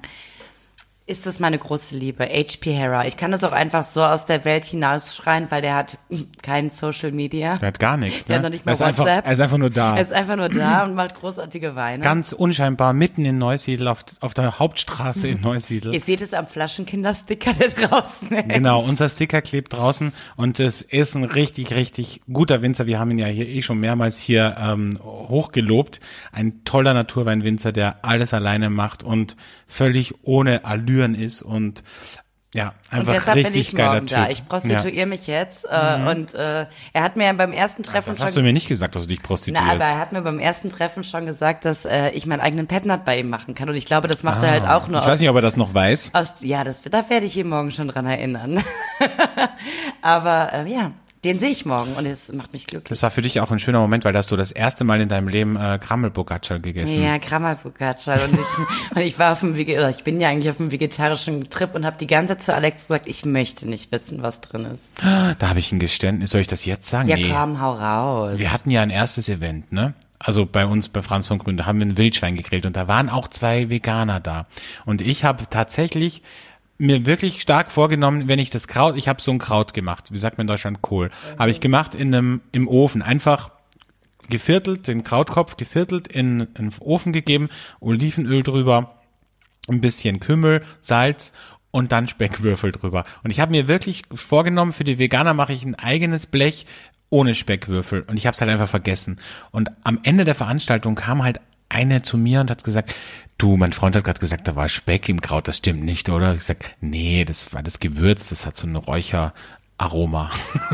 ist das meine große Liebe, H.P. Harrer. Ich kann das auch einfach so aus der Welt hinausschreien, weil der hat kein Social Media. Der hat gar nichts, Der ne? hat noch nicht mal er ist WhatsApp. er ist einfach nur da. Er ist einfach nur da und macht großartige Weine. Ganz unscheinbar, mitten in Neusiedl, auf der Hauptstraße in Neusiedl. Ihr seht es am Flaschenkindersticker, der draußen hängt. Genau, unser Sticker klebt draußen und es ist ein richtig, richtig guter Winzer. Wir haben ihn ja hier schon mehrmals hier hochgelobt. Ein toller Naturweinwinzer, der alles alleine macht und völlig ohne Allüren ist und ja, Und einfach deshalb bin richtig ich geiler morgen Typ. da. Ich prostituiere mich jetzt und er hat mir beim ersten Treffen Das hast du schon... mir nicht gesagt, dass du dich Na, prostituierst. aber er hat mir beim ersten Treffen schon gesagt, dass ich meinen eigenen Petnat bei ihm machen kann. Und ich glaube, das macht er halt auch nur ich weiß nicht, ob er das noch weiß. da werde ich ihn morgen schon dran erinnern. Aber ja, den sehe ich morgen und es macht mich glücklich. Das war für dich auch ein schöner Moment, weil da hast du das erste Mal in deinem Leben Krammelbocaccia gegessen. Ja, Krammelfocaccia. Und ich war ich bin ja eigentlich auf einem vegetarischen Trip und habe die ganze Zeit zu Alex gesagt, ich möchte nicht wissen, was drin ist. Da habe ich ein Geständnis. Soll ich das jetzt sagen? Ja, Nee. komm, hau raus. Wir hatten ja ein erstes Event, ne? Also bei uns, bei Franz von Grün, da haben wir ein Wildschwein gegrillt und da waren auch 2 Veganer da. Und ich habe tatsächlich mir wirklich stark vorgenommen, wenn ich das Kraut, ich habe so ein Kraut gemacht, wie sagt man in Deutschland, Kohl, habe ich gemacht im Ofen, einfach geviertelt, den Krautkopf geviertelt, in den Ofen gegeben, Olivenöl drüber, ein bisschen Kümmel, Salz und dann Speckwürfel drüber. Und ich habe mir wirklich vorgenommen, für die Veganer mache ich ein eigenes Blech ohne Speckwürfel und ich habe es halt einfach vergessen. Und am Ende der Veranstaltung kam halt eine zu mir und hat gesagt, du, mein Freund hat gerade gesagt, da war Speck im Kraut, das stimmt nicht, oder? Ich sag, nee, das war das Gewürz, das hat so ein Räucheraroma.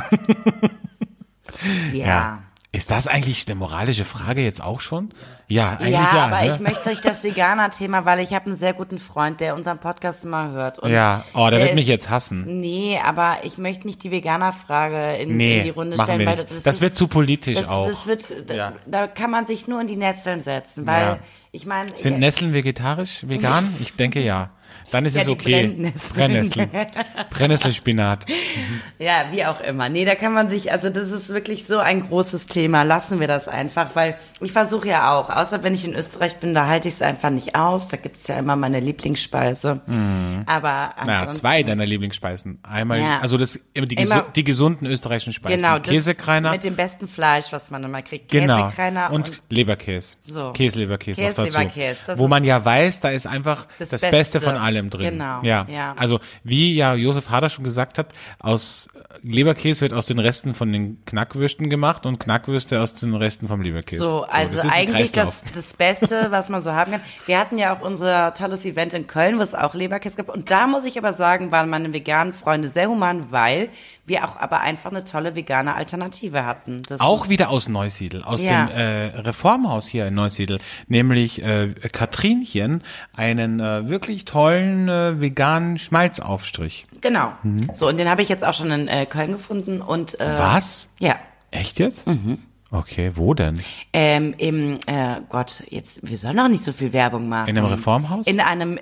Ja. Ist das eigentlich eine moralische Frage jetzt auch schon? Ja, eigentlich Ja, ja. aber ne? ich möchte euch das Veganer-Thema, weil ich habe einen sehr guten Freund, der unseren Podcast immer hört. Und Ja, oh, der wird mich ist- jetzt hassen. Nee, aber ich möchte nicht die Veganer-Frage in die Runde machen stellen. wir Weil nicht. Das wird zu politisch auch. Das wird, Ja. da kann man sich nur in die Nesseln setzen, weil Ja. ich meine... Sind Nesseln vegetarisch, vegan? Ich denke ja. Dann ist Ja, es die okay. Brennnesseln. Brennnessel. Brennnesselspinat. Ja, wie auch immer. Nee, da kann man sich, also das ist wirklich so ein großes Thema. Lassen wir das einfach, weil ich versuche ja auch, außer wenn ich in Österreich bin, da halte ich es einfach nicht aus. Da gibt es ja immer meine Lieblingsspeise. Aber Na, ansonsten- 2 deiner Lieblingsspeisen. Einmal, Ja. also das die Immer- gesunden österreichischen Speisen. Genau, das Käsekreiner. mit dem besten Fleisch, was man immer kriegt. Genau. Käsekreiner Und Leberkäse. So. Käseleberkäse noch dazu. Käseleberkäse, das Wo ist man ja weiß, da ist einfach das das Beste Beste. von allem drin. Genau, Ja. ja. Also, wie ja Josef Hader schon gesagt hat, aus Leberkäse wird aus den Resten von den Knackwürsten gemacht und Knackwürste aus den Resten vom Leberkäse. So, also das ist ein eigentlich Kreislauf. das Beste, was man so haben kann. Wir hatten ja auch unser tolles Event in Köln, wo es auch Leberkäse gab. Und da muss ich aber sagen, waren meine veganen Freunde sehr human, weil wir auch aber einfach eine tolle vegane Alternative hatten. Das Auch wieder aus Neusiedl, aus Ja. dem Reformhaus hier in Neusiedl, nämlich Katrinchen, einen wirklich tollen veganen Schmalzaufstrich. Genau. Mhm. So, und den habe ich jetzt auch schon in Köln gefunden. Und Was? Ja. Echt jetzt? Okay, wo denn? Gott, jetzt, wir sollen doch nicht so viel Werbung machen. In einem Reformhaus? In einem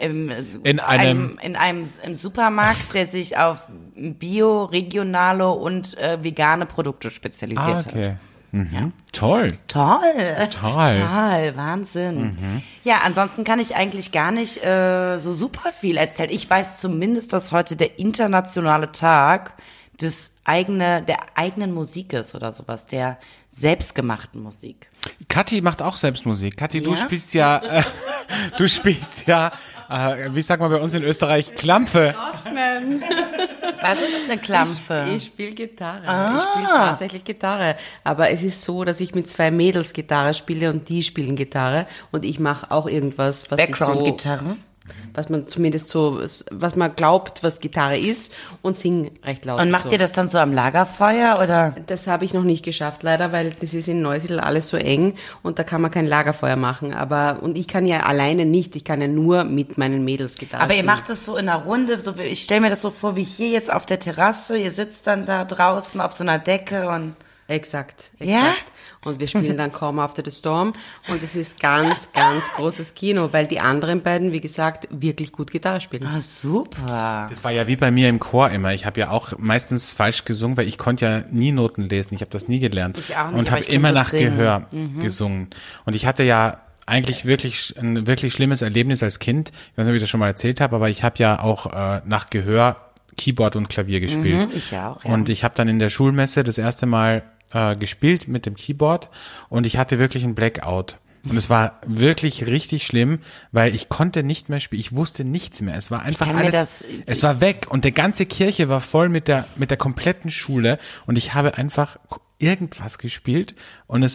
im Supermarkt, der sich auf Bio, regionale und vegane Produkte spezialisiert hat. okay. Mhm. Toll. Toll. Toll. Wahnsinn. Ja, ansonsten kann ich eigentlich gar nicht so super viel erzählen. Ich weiß zumindest, dass heute der internationale Tag der eigenen Musik ist oder sowas, der selbstgemachten Musik. Kathi macht auch selbst Musik. Kathi, du Ja? spielst ja, wie sagt man bei uns in Österreich, Klampfe. Was ist eine Klampfe? Ich spiele Gitarre. Ich spiele tatsächlich Gitarre. Aber es ist so, dass ich mit 2 Mädels Gitarre spiele und die spielen Gitarre und ich mache auch irgendwas, was sich so, Background-Gitarre? was man zumindest so, was man glaubt, was Gitarre ist und sing recht laut. Und macht so. ihr das dann so am Lagerfeuer oder? Das habe ich noch nicht geschafft, leider, weil das ist in Neusiedl alles so eng und da kann man kein Lagerfeuer machen. Und ich kann ja alleine nicht, ich kann ja nur mit meinen Mädels Gitarre Aber ihr spielen. macht das so in einer Runde, so wie, ich stelle mir das so vor wie hier jetzt auf der Terrasse, ihr sitzt dann da draußen auf so einer Decke und... Exakt. Ja? Und wir spielen dann Come After the Storm und es ist ganz, ganz großes Kino, weil die anderen beiden, wie gesagt, wirklich gut Gitarre spielen. Ah, super. Das war ja wie bei mir im Chor immer. Ich habe ja auch meistens falsch gesungen, weil ich konnte ja nie Noten lesen. Ich habe das nie gelernt. Ich auch nicht, und aber habe ich immer konnte nach singen. Gehör gesungen. Und ich hatte ja eigentlich ein wirklich schlimmes Erlebnis als Kind. Ich weiß nicht, ob ich das schon mal erzählt habe, aber ich habe ja auch nach Gehör Keyboard und Klavier gespielt. Ich auch, ja. Und ich habe dann in der Schulmesse das erste Mal gespielt mit dem Keyboard und ich hatte wirklich einen Blackout. Und es war wirklich richtig schlimm, weil ich konnte nicht mehr spielen. Ich wusste nichts mehr. Es war einfach kann mir alles, es war weg und der ganze Kirche war voll mit der kompletten Schule und ich habe einfach irgendwas gespielt und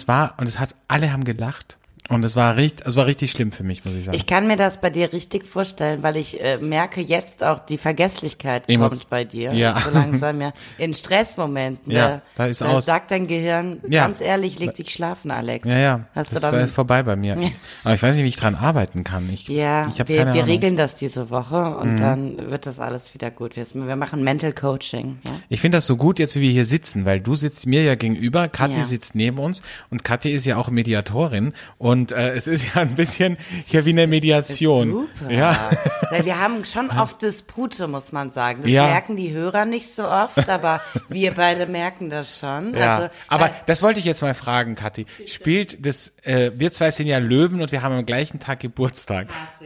alle haben gelacht. Und es war richtig schlimm für mich, muss ich sagen. Ich kann mir das bei dir richtig vorstellen, weil ich merke jetzt auch, die Vergesslichkeit kommt bei dir. Ja. So langsam, ja. In Stressmomenten. Ja, da ist aus. Sagt dein Gehirn, Ja. ganz ehrlich, leg dich schlafen, Alex. Ja, Hast das du dann, ist vorbei bei mir. Aber ich weiß nicht, wie ich dran arbeiten kann. Ich hab wir keine Ahnung. regeln das diese Woche und dann wird das alles wieder gut. Wir machen Mental Coaching. Ja? Ich finde das so gut, jetzt wie wir hier sitzen, weil du sitzt mir ja gegenüber, Kathi Ja. sitzt neben uns und Kathi ist ja auch Mediatorin und es ist ja ein bisschen hier wie eine Mediation. Super. Ja. Weil wir haben schon oft Dispute, muss man sagen. Das Ja. merken die Hörer nicht so oft, aber wir beide merken das schon. Ja, Also, aber das wollte ich jetzt mal fragen, Kathi. Spielt das, wir zwei sind ja Löwen und wir haben am gleichen Tag Geburtstag.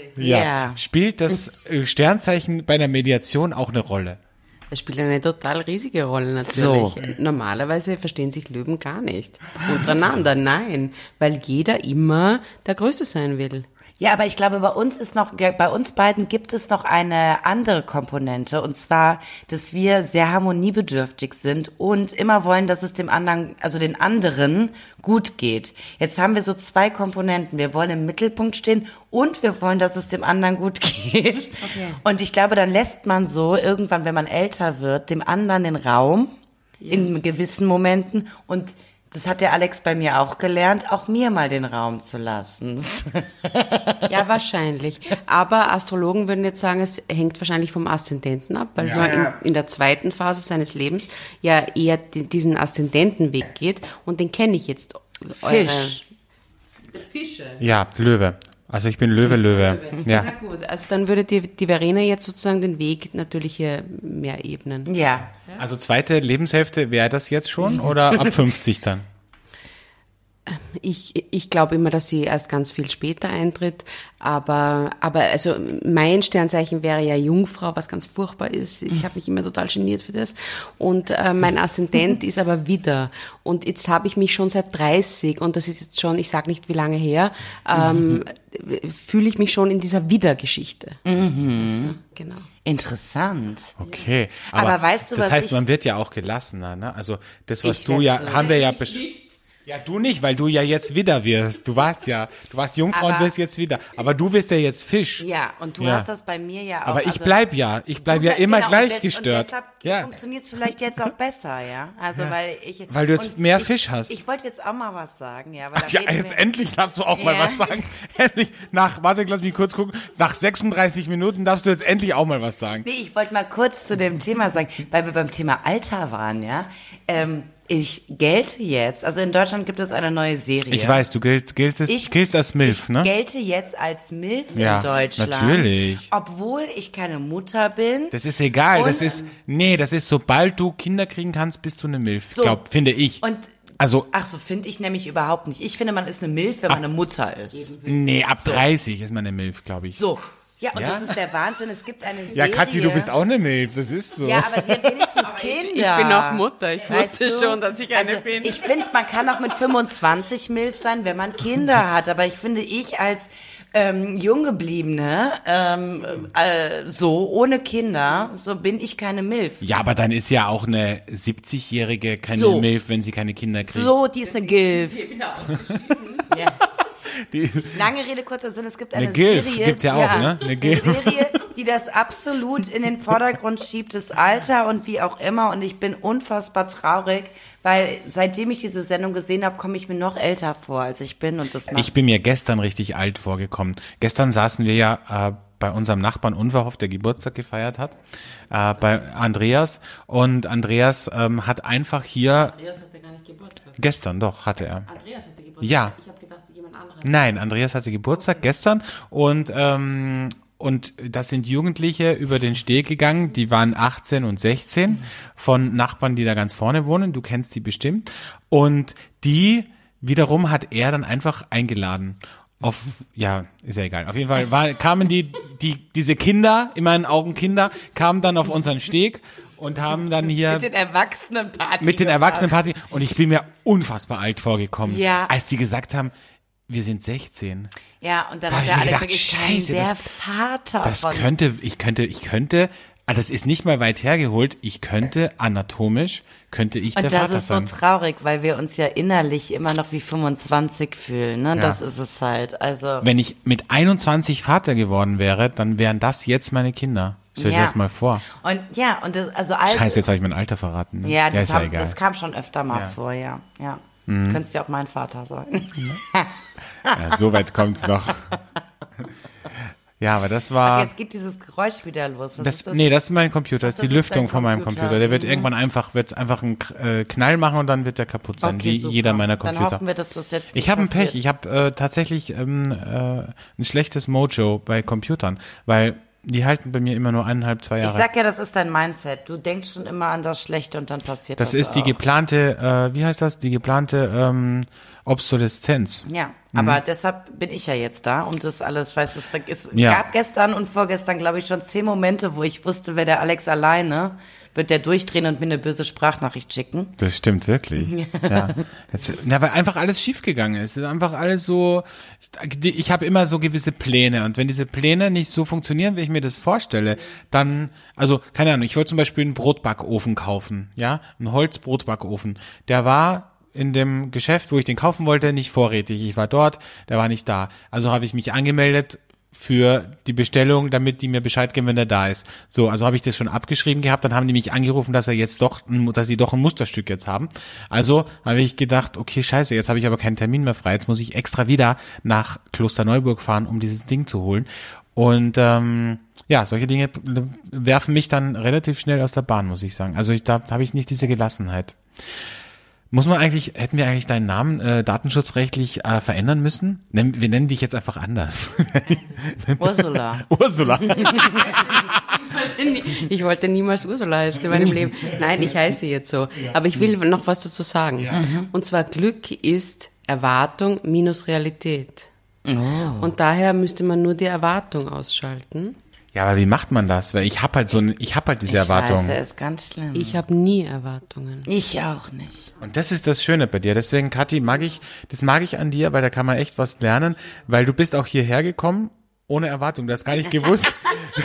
Ja. Spielt das Sternzeichen bei einer Mediation auch eine Rolle? Das spielt eine total riesige Rolle natürlich. So. Normalerweise verstehen sich Löwen gar nicht. Untereinander, nein. Weil jeder immer der Größte sein will. Ja, aber ich glaube, bei uns beiden gibt es noch eine andere Komponente, und zwar, dass wir sehr harmoniebedürftig sind und immer wollen, dass es dem anderen, also den anderen, gut geht. Jetzt haben wir so zwei Komponenten. Wir wollen im Mittelpunkt stehen und wir wollen, dass es dem anderen gut geht. Okay. Und ich glaube, dann lässt man so irgendwann, wenn man älter wird, dem anderen den Raum in gewissen Momenten, und das hat der Alex bei mir auch gelernt, auch mir mal den Raum zu lassen. Ja, wahrscheinlich. Aber Astrologen würden jetzt sagen, es hängt wahrscheinlich vom Aszendenten ab, weil man in der zweiten Phase seines Lebens ja eher diesen Aszendentenweg geht, und den kenne ich jetzt. Fisch. Fische. Ja, Löwe. Also ich bin Löwe. Ja. Na gut, also dann würde die Verena jetzt sozusagen den Weg natürlich hier mehr ebnen. Ja. Also zweite Lebenshälfte wäre das jetzt schon oder ab 50 dann? Ich glaube immer, dass sie erst ganz viel später eintritt, aber also mein Sternzeichen wäre ja Jungfrau, was ganz furchtbar ist. Ich habe mich immer total geniert für das, und mein Aszendent ist aber Widder, und jetzt habe ich mich schon seit 30, und das ist jetzt schon, ich sage nicht wie lange her, fühle ich mich schon in dieser Widder-Geschichte. Weißt du? Genau. Interessant. Okay. Aber weißt du, das was heißt, ich- man wird ja auch gelassener, ne? Also das, was Ich du werd ja, so- haben wir ja ja, du nicht, weil du ja jetzt Widder wirst. Du warst Jungfrau und Aber- wirst jetzt Widder. Aber du wirst ja jetzt Fisch. Ja, und du Ja. hast das bei mir ja auch. Aber ich also, bleib ja immer genau, gleich und gestört. deshalb Ja. funktioniert es vielleicht jetzt auch besser, ja. Also Weil du jetzt und mehr Fisch hast. Ich wollte jetzt auch mal was sagen, ja. Weil Ja, jetzt endlich darfst du auch mal Ja. was sagen. Endlich, warte, lass mich kurz gucken. Nach 36 Minuten darfst du jetzt endlich auch mal was sagen. Nee, ich wollte mal kurz zu dem Thema sagen, weil wir beim Thema Alter waren, ja. Ich gelte jetzt, also in Deutschland gibt es eine neue Serie. Ich weiß, du giltst als Milf, ne? Ich gelte jetzt als Milf Ja, in Deutschland. natürlich. Obwohl ich keine Mutter bin. Das ist egal, das Und- ist, sobald du Kinder kriegen kannst, bist du eine Milf, So. finde ich. Und Also, ach so, finde ich nämlich überhaupt nicht. Ich finde, man ist eine Milf, wenn man eine Mutter ist. nee, ab 30 ist man eine Milf, glaube ich. So. Ja, und Ja? das ist der Wahnsinn. Es gibt eine Serie. Ja, Kathi, du bist auch eine Milf, das ist so. Ja, aber sie hat wenigstens Kinder. Ich bin auch Mutter. Ich Weißt wusste du? schon, dass ich eine Also, bin. Ich finde, man kann auch mit 25 Milf sein, wenn man Kinder hat. Aber ich finde, ich als Junggebliebene, so ohne Kinder, so bin ich keine Milf. Ja, aber dann ist ja auch eine 70-Jährige keine So. Milf, wenn sie keine Kinder kriegt. So, die ist eine Gilf. Ja. Die, Lange Rede, kurzer Sinn, es gibt eine Eine Gilf Serie. gibt's ja auch, ne? Eine Gilf. Serie, die das absolut in den Vordergrund schiebt, das Alter und wie auch immer. Und ich bin unfassbar traurig, weil seitdem ich diese Sendung gesehen habe, komme ich mir noch älter vor, als ich bin. Und das macht ich bin mir gestern richtig alt vorgekommen. Gestern saßen wir ja bei unserem Nachbarn Unverhoff, der Geburtstag gefeiert hat, bei Andreas. Und Andreas hat einfach hier, Andreas hatte gar nicht Geburtstag. gestern doch, hatte er. Andreas hatte Geburtstag. Ja. Ich habe gedacht, jemand anderes. Nein, Andreas hatte Geburtstag gestern und das sind Jugendliche über den Steg gegangen, die waren 18 und 16 von Nachbarn, die da ganz vorne wohnen, du kennst die bestimmt, und die wiederum hat er dann einfach eingeladen. Ja, ist ja egal. Auf jeden Fall kamen diese Kinder, in meinen Augen Kinder, kamen dann auf unseren Steg und haben dann hier mit den Erwachsenenpartys. mit den Erwachsenenparty, und ich bin mir unfassbar alt vorgekommen, Ja. als die gesagt haben, wir sind 16. Ja, und dann Da hat hab der ich mir Alex gedacht, wirklich scheiße, der das- Vater Das von... ich könnte, das ist nicht mal weit hergeholt, ich könnte anatomisch, der Und das Vater ist so sein. traurig, weil wir uns ja innerlich immer noch wie 25 fühlen, ne? Ja. Das ist es halt. Also Wenn ich mit 21 Vater geworden wäre, dann wären das jetzt meine Kinder. Stell dir Ja. das mal vor. und ja, und das, also alles, Scheiße, jetzt habe ich mein Alter verraten. Ne? ja, das, ist ja egal. das kam schon öfter mal Ja. Mhm. vor, ja. Könntest ja auch mein Vater sein. Ja, so weit kommt's noch. Ja, aber das war... Jetzt geht dieses Geräusch wieder los. Was Das, ist das? nee, das ist mein Computer, das ist das die ist Lüftung dein von meinem Computer. Computer. Der wird irgendwann einfach einen Knall machen und dann wird der kaputt sein, Okay, wie super. jeder meiner Dann Computer. hoffen wir, dass das jetzt Ich nicht habe ein Pech, passiert. ich habe tatsächlich ein schlechtes Mojo bei Computern, weil die halten bei mir immer nur 1,5, 2 Ich Jahre. sag ja, das ist dein Mindset. Du denkst schon immer an das Schlechte und dann passiert das Das ist die auch. geplante, wie heißt das? Die geplante Obsoleszenz. Ja, aber deshalb bin ich ja jetzt da, um das alles, weißt du, es Ja. gab gestern und vorgestern, glaube ich, schon 10 Momente, wo ich wusste, wäre der Alex alleine, wird der durchdrehen und mir eine böse Sprachnachricht schicken. Das stimmt wirklich. Ja. Weil einfach alles schiefgegangen ist. Es ist einfach alles so, ich habe immer so gewisse Pläne und wenn diese Pläne nicht so funktionieren, wie ich mir das vorstelle, dann, also keine Ahnung, ich wollte zum Beispiel einen Brotbackofen kaufen, ja, einen Holzbrotbackofen. Der war in dem Geschäft, wo ich den kaufen wollte, nicht vorrätig. Ich war dort, der war nicht da. Also habe ich mich angemeldet für die Bestellung, damit die mir Bescheid geben, wenn der da ist. So, also habe ich das schon abgeschrieben gehabt, dann haben die mich angerufen, dass sie doch ein Musterstück jetzt haben. Also habe ich gedacht, okay, scheiße, jetzt habe ich aber keinen Termin mehr frei, jetzt muss ich extra wieder nach Klosterneuburg fahren, um dieses Ding zu holen. Und solche Dinge werfen mich dann relativ schnell aus der Bahn, muss ich sagen. Also da habe ich nicht diese Gelassenheit. Hätten wir eigentlich deinen Namen datenschutzrechtlich verändern müssen? Wir nennen dich jetzt einfach anders. Ursula. Ursula. Ich wollte niemals Ursula heißen in meinem Leben. Nein, ich heiße jetzt so. Aber ich will noch was dazu sagen. Ja. Und zwar Glück ist Erwartung minus Realität. Oh. Und daher müsste man nur die Erwartung ausschalten. Ja, aber wie macht man das? Weil ich hab halt diese Erwartungen. Das ist ganz schlimm. Ich habe nie Erwartungen. Ich auch nicht. Und das ist das Schöne bei dir. Deswegen, Kathi, mag ich an dir, weil da kann man echt was lernen, weil du bist auch hierher gekommen ohne Erwartung. Du hast gar nicht gewusst.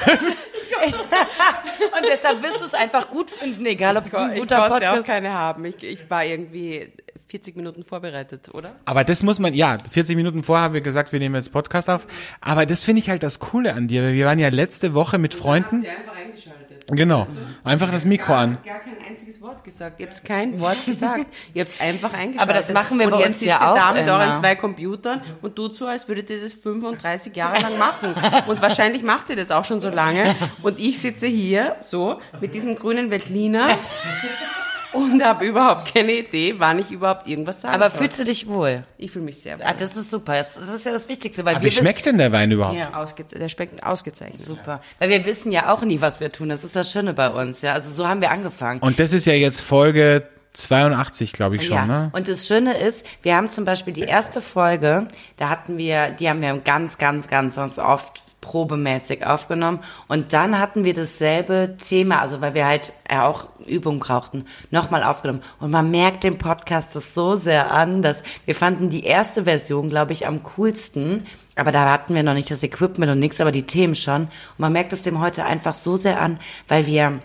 Und deshalb wirst du es einfach gut finden, egal ob es ein guter Podcast ist. Ich konnte auch keine haben. Ich war irgendwie 40 Minuten vorbereitet, oder? Aber das muss man, 40 Minuten vorher haben wir gesagt, wir nehmen jetzt Podcast auf. Aber das finde ich halt das Coole an dir. Wir waren ja letzte Woche mit Freunden. Sie einfach eingeschaltet. Genau. Einfach das Mikro an. Gar kein einziges Wort gesagt. Ihr habt kein Wort gesagt. Ihr habt es einfach eingeschaltet. Aber das machen wir bei uns ja auch. Und jetzt sitzt ihr da mit immer. euren 2 Computern und tut so, als würdet ihr das 35 Jahre lang machen. Und wahrscheinlich macht ihr das auch schon so lange. Und ich sitze hier so mit diesem grünen Veltliner und habe überhaupt keine Idee, wann ich überhaupt irgendwas sagen Aber soll. fühlst du dich wohl? Ich fühle mich sehr wohl. Ah, das ist super. Das ist ja das Wichtigste. Weil Aber wie schmeckt denn der Wein überhaupt? Ja. Der schmeckt ausgezeichnet. Super. Weil wir wissen ja auch nie, was wir tun. Das ist das Schöne bei uns. Ja, also so haben wir angefangen. Und das ist ja jetzt Folge 82, glaube ich schon, ne? Und das Schöne ist, wir haben zum Beispiel die erste Folge, die haben wir ganz, ganz, ganz, ganz oft probemäßig aufgenommen und dann hatten wir dasselbe Thema, also weil wir halt auch Übung brauchten, nochmal aufgenommen und man merkt dem Podcast das so sehr an, dass wir fanden die erste Version, glaube ich, am coolsten, aber da hatten wir noch nicht das Equipment und nichts, aber die Themen schon und man merkt es dem heute einfach so sehr an, weil wir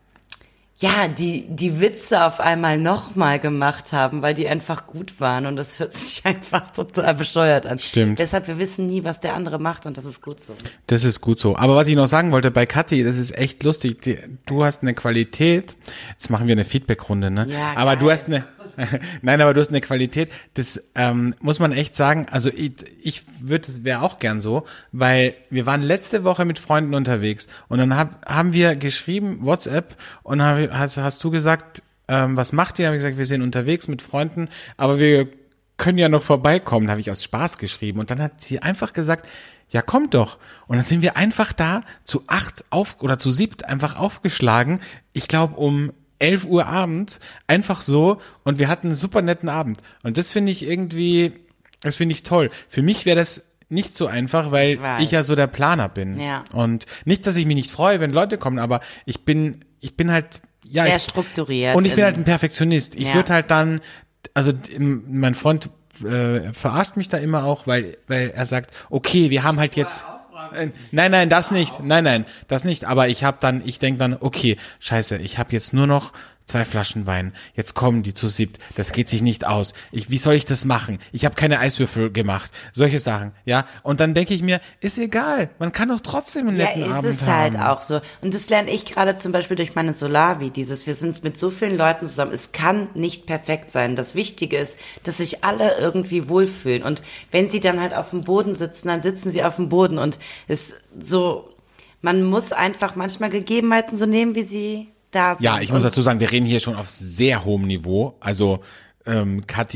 die Witze auf einmal nochmal gemacht haben, weil die einfach gut waren und das hört sich einfach total bescheuert an. Stimmt. Deshalb, wir wissen nie, was der andere macht und das ist gut so. Das ist gut so. Aber was ich noch sagen wollte bei Kathi, das ist echt lustig. Du hast eine Qualität. Jetzt machen wir eine Feedback-Runde, ne? Ja, aber geil. du hast aber du hast eine Qualität, das muss man echt sagen, also wäre auch gern so, weil wir waren letzte Woche mit Freunden unterwegs und dann haben wir geschrieben, WhatsApp, und hast du gesagt, was macht ihr? Habe ich gesagt, wir sind unterwegs mit Freunden, aber wir können ja noch vorbeikommen, habe ich aus Spaß geschrieben und dann hat sie einfach gesagt, ja, kommt doch. Und dann sind wir einfach da zu 8 oder zu 7 einfach aufgeschlagen, ich glaube um 11 Uhr abends, einfach so, und wir hatten einen super netten Abend. Und das finde ich toll. Für mich wäre das nicht so einfach, weil ich ja so der Planer bin. Ja. Und nicht, dass ich mich nicht freue, wenn Leute kommen, aber ich bin halt, sehr strukturiert. Und ich bin halt ein Perfektionist. Ich würde halt dann, also mein Freund verarscht mich da immer auch, weil er sagt, okay, wir haben halt jetzt... Nein, das nicht. Nein, das nicht. Aber ich denke dann, okay, scheiße, ich habe jetzt nur noch 2 Flaschen Wein. Jetzt kommen die zu 7. Das geht sich nicht aus. Wie soll ich das machen? Ich habe keine Eiswürfel gemacht. Solche Sachen, ja. Und dann denke ich mir, ist egal. Man kann doch trotzdem einen netten Abend haben. Ja, ist es halt auch so. Und das lerne ich gerade zum Beispiel durch meine Solavi. Wir sind mit so vielen Leuten zusammen. Es kann nicht perfekt sein. Das Wichtige ist, dass sich alle irgendwie wohlfühlen. Und wenn sie dann halt auf dem Boden sitzen, dann sitzen sie auf dem Boden. Und es so, man muss einfach manchmal Gegebenheiten so nehmen, wie sie da sind. Ja, ich muss dazu sagen, wir reden hier schon auf sehr hohem Niveau. Also Kathi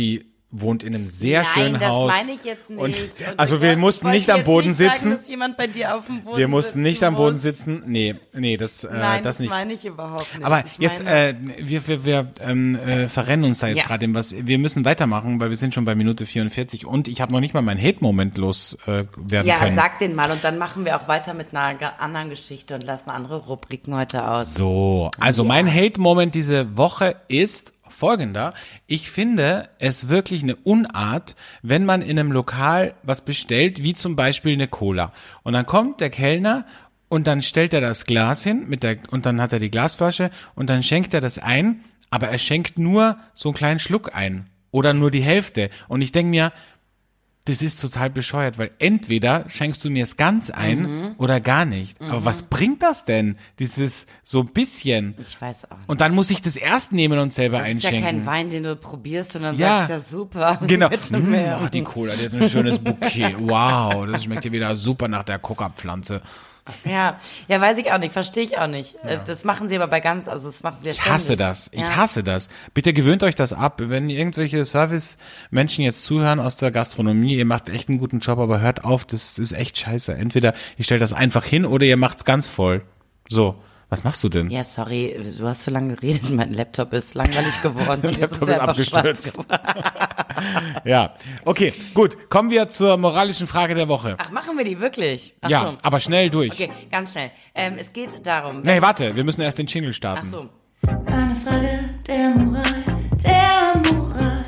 wohnt in einem sehr Nein, schönen das Haus. meine ich jetzt nicht. Und, Und also ich wir wollte- mussten ich nicht wollte am Boden jetzt nicht sitzen. Sagen, dass jemand bei dir auf dem Boden Wir mussten nicht am Boden muss. sitzen. Nee, das Nein, das nicht. meine ich überhaupt nicht. Aber Ich jetzt, meine- wir verrennen uns da jetzt gerade in was. Wir müssen weitermachen, weil wir sind schon bei Minute 44 und ich habe noch nicht mal meinen Hate-Moment werden ja, können. sag den mal und dann machen wir auch weiter mit einer anderen Geschichte und lassen andere Rubriken heute aus. So, also mein Hate-Moment diese Woche ist folgender. Ich finde es wirklich eine Unart, wenn man in einem Lokal was bestellt, wie zum Beispiel eine Cola. Und dann kommt der Kellner und dann stellt er das Glas hin und dann hat er die Glasflasche und dann schenkt er das ein, aber er schenkt nur so einen kleinen Schluck ein oder nur die Hälfte. Und ich denke mir, das ist total bescheuert, weil entweder schenkst du mir es ganz ein oder gar nicht. Aber was bringt das denn? Dieses so ein bisschen. Ich weiß auch nicht. Und dann muss ich das erst nehmen und selber Das ist ja einschenken. kein Wein, den du probierst, sondern Ja. sagst, ja super. Genau. Bitte mehr. Die Cola, die hat ein schönes Bouquet. Wow, das schmeckt ja wieder super nach der Coca-Pflanze. Ja, weiß ich auch nicht, verstehe ich auch nicht. Das machen sie aber das machen wir Ich hasse das. Ich hasse das. Bitte gewöhnt euch das ab. Wenn irgendwelche Service-Menschen jetzt zuhören aus der Gastronomie, ihr macht echt einen guten Job, aber hört auf, das ist echt scheiße. Entweder ihr stellt das einfach hin oder ihr macht's ganz voll. So. Was machst du denn? Ja, sorry, du hast so lange geredet, mein Laptop ist langweilig geworden. Der Laptop ist einfach abgestürzt. schwarz geworden. Ja. Okay, gut. Kommen wir zur moralischen Frage der Woche. Ach, machen wir die wirklich? Ach Ja, so. aber schnell durch. Okay, ganz schnell. Es geht darum. Nee, warte, wir müssen erst den Jingle starten. Ach so. Eine Frage der Moral, der Moral.